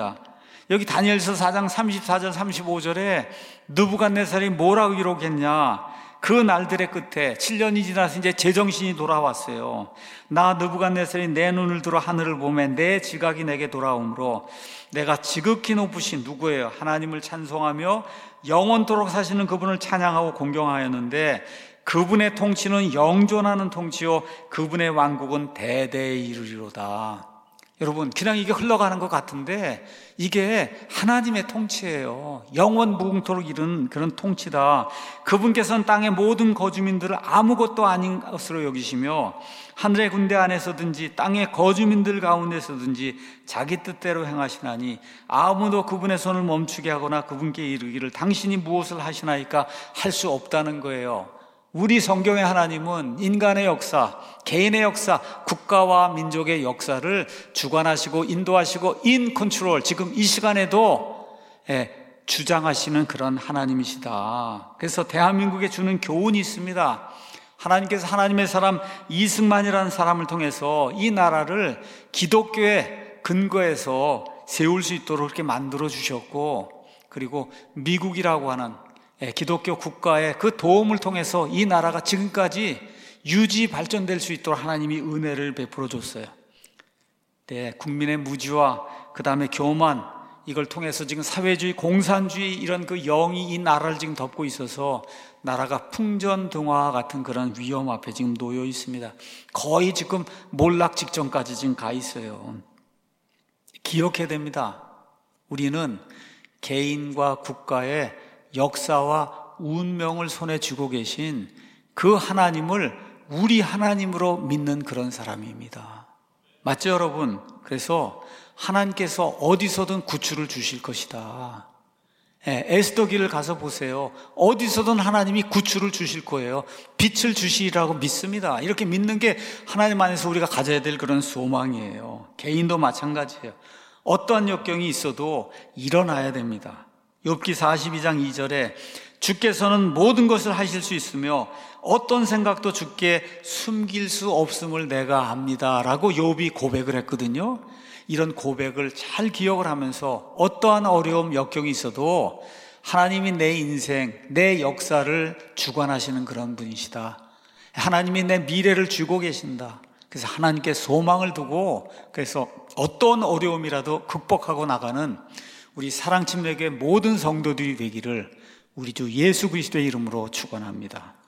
여기 다니엘서 사 장 삼십사 절 삼십오 절에 느부갓네살이 뭐라고 기록했냐? 그 날들의 끝에 칠 년이 지나서 이제 제정신이 돌아왔어요. 나 느부갓네살이 내 눈을 들어 하늘을 보매 내 지각이 내게 돌아오므로 내가 지극히 높으신 누구예요? 하나님을 찬송하며 영원토록 사시는 그분을 찬양하고 공경하였는데 그분의 통치는 영존하는 통치요 그분의 왕국은 대대에 이르리로다. 여러분, 그냥 이게 흘러가는 것 같은데 이게 하나님의 통치예요. 영원 무궁토록 이른 그런 통치다. 그분께서는 땅의 모든 거주민들을 아무것도 아닌 것으로 여기시며 하늘의 군대 안에서든지 땅의 거주민들 가운데서든지 자기 뜻대로 행하시나니 아무도 그분의 손을 멈추게 하거나 그분께 이르기를 당신이 무엇을 하시나이까 할 수 없다는 거예요. 우리 성경의 하나님은 인간의 역사, 개인의 역사, 국가와 민족의 역사를 주관하시고 인도하시고 인 컨트롤, 지금 이 시간에도 예, 주장하시는 그런 하나님이시다. 그래서 대한민국에 주는 교훈이 있습니다. 하나님께서 하나님의 사람 이승만이라는 사람을 통해서 이 나라를 기독교의 근거에서 세울 수 있도록 이렇게 만들어 주셨고, 그리고 미국이라고 하는 기독교 국가의 그 도움을 통해서 이 나라가 지금까지 유지 발전될 수 있도록 하나님이 은혜를 베풀어 줬어요. 네, 국민의 무지와 그 다음에 교만, 이걸 통해서 지금 사회주의, 공산주의 이런 그 영이 이 나라를 지금 덮고 있어서 나라가 풍전등화 같은 그런 위험 앞에 지금 놓여 있습니다. 거의 지금 몰락 직전까지 지금 가 있어요. 기억해야 됩니다. 우리는 개인과 국가의 역사와 운명을 손에 쥐고 계신 그 하나님을 우리 하나님으로 믿는 그런 사람입니다. 맞죠, 여러분? 그래서 하나님께서 어디서든 구출을 주실 것이다. 예, 에스더기를 가서 보세요. 어디서든 하나님이 구출을 주실 거예요. 빛을 주시리라고 믿습니다. 이렇게 믿는 게 하나님 안에서 우리가 가져야 될 그런 소망이에요. 개인도 마찬가지예요. 어떠한 역경이 있어도 일어나야 됩니다. 욥기 사십이 장 이 절에 주께서는 모든 것을 하실 수 있으며 어떤 생각도 주께 숨길 수 없음을 내가 압니다 라고 욥이 고백을 했거든요. 이런 고백을 잘 기억을 하면서 어떠한 어려움, 역경이 있어도 하나님이 내 인생, 내 역사를 주관하시는 그런 분이시다. 하나님이 내 미래를 쥐고 계신다. 그래서 하나님께 소망을 두고 그래서 어떤 어려움이라도 극복하고 나가는 우리 사랑침례교회 모든 성도들이 되기를 우리 주 예수 그리스도의 이름으로 축원합니다.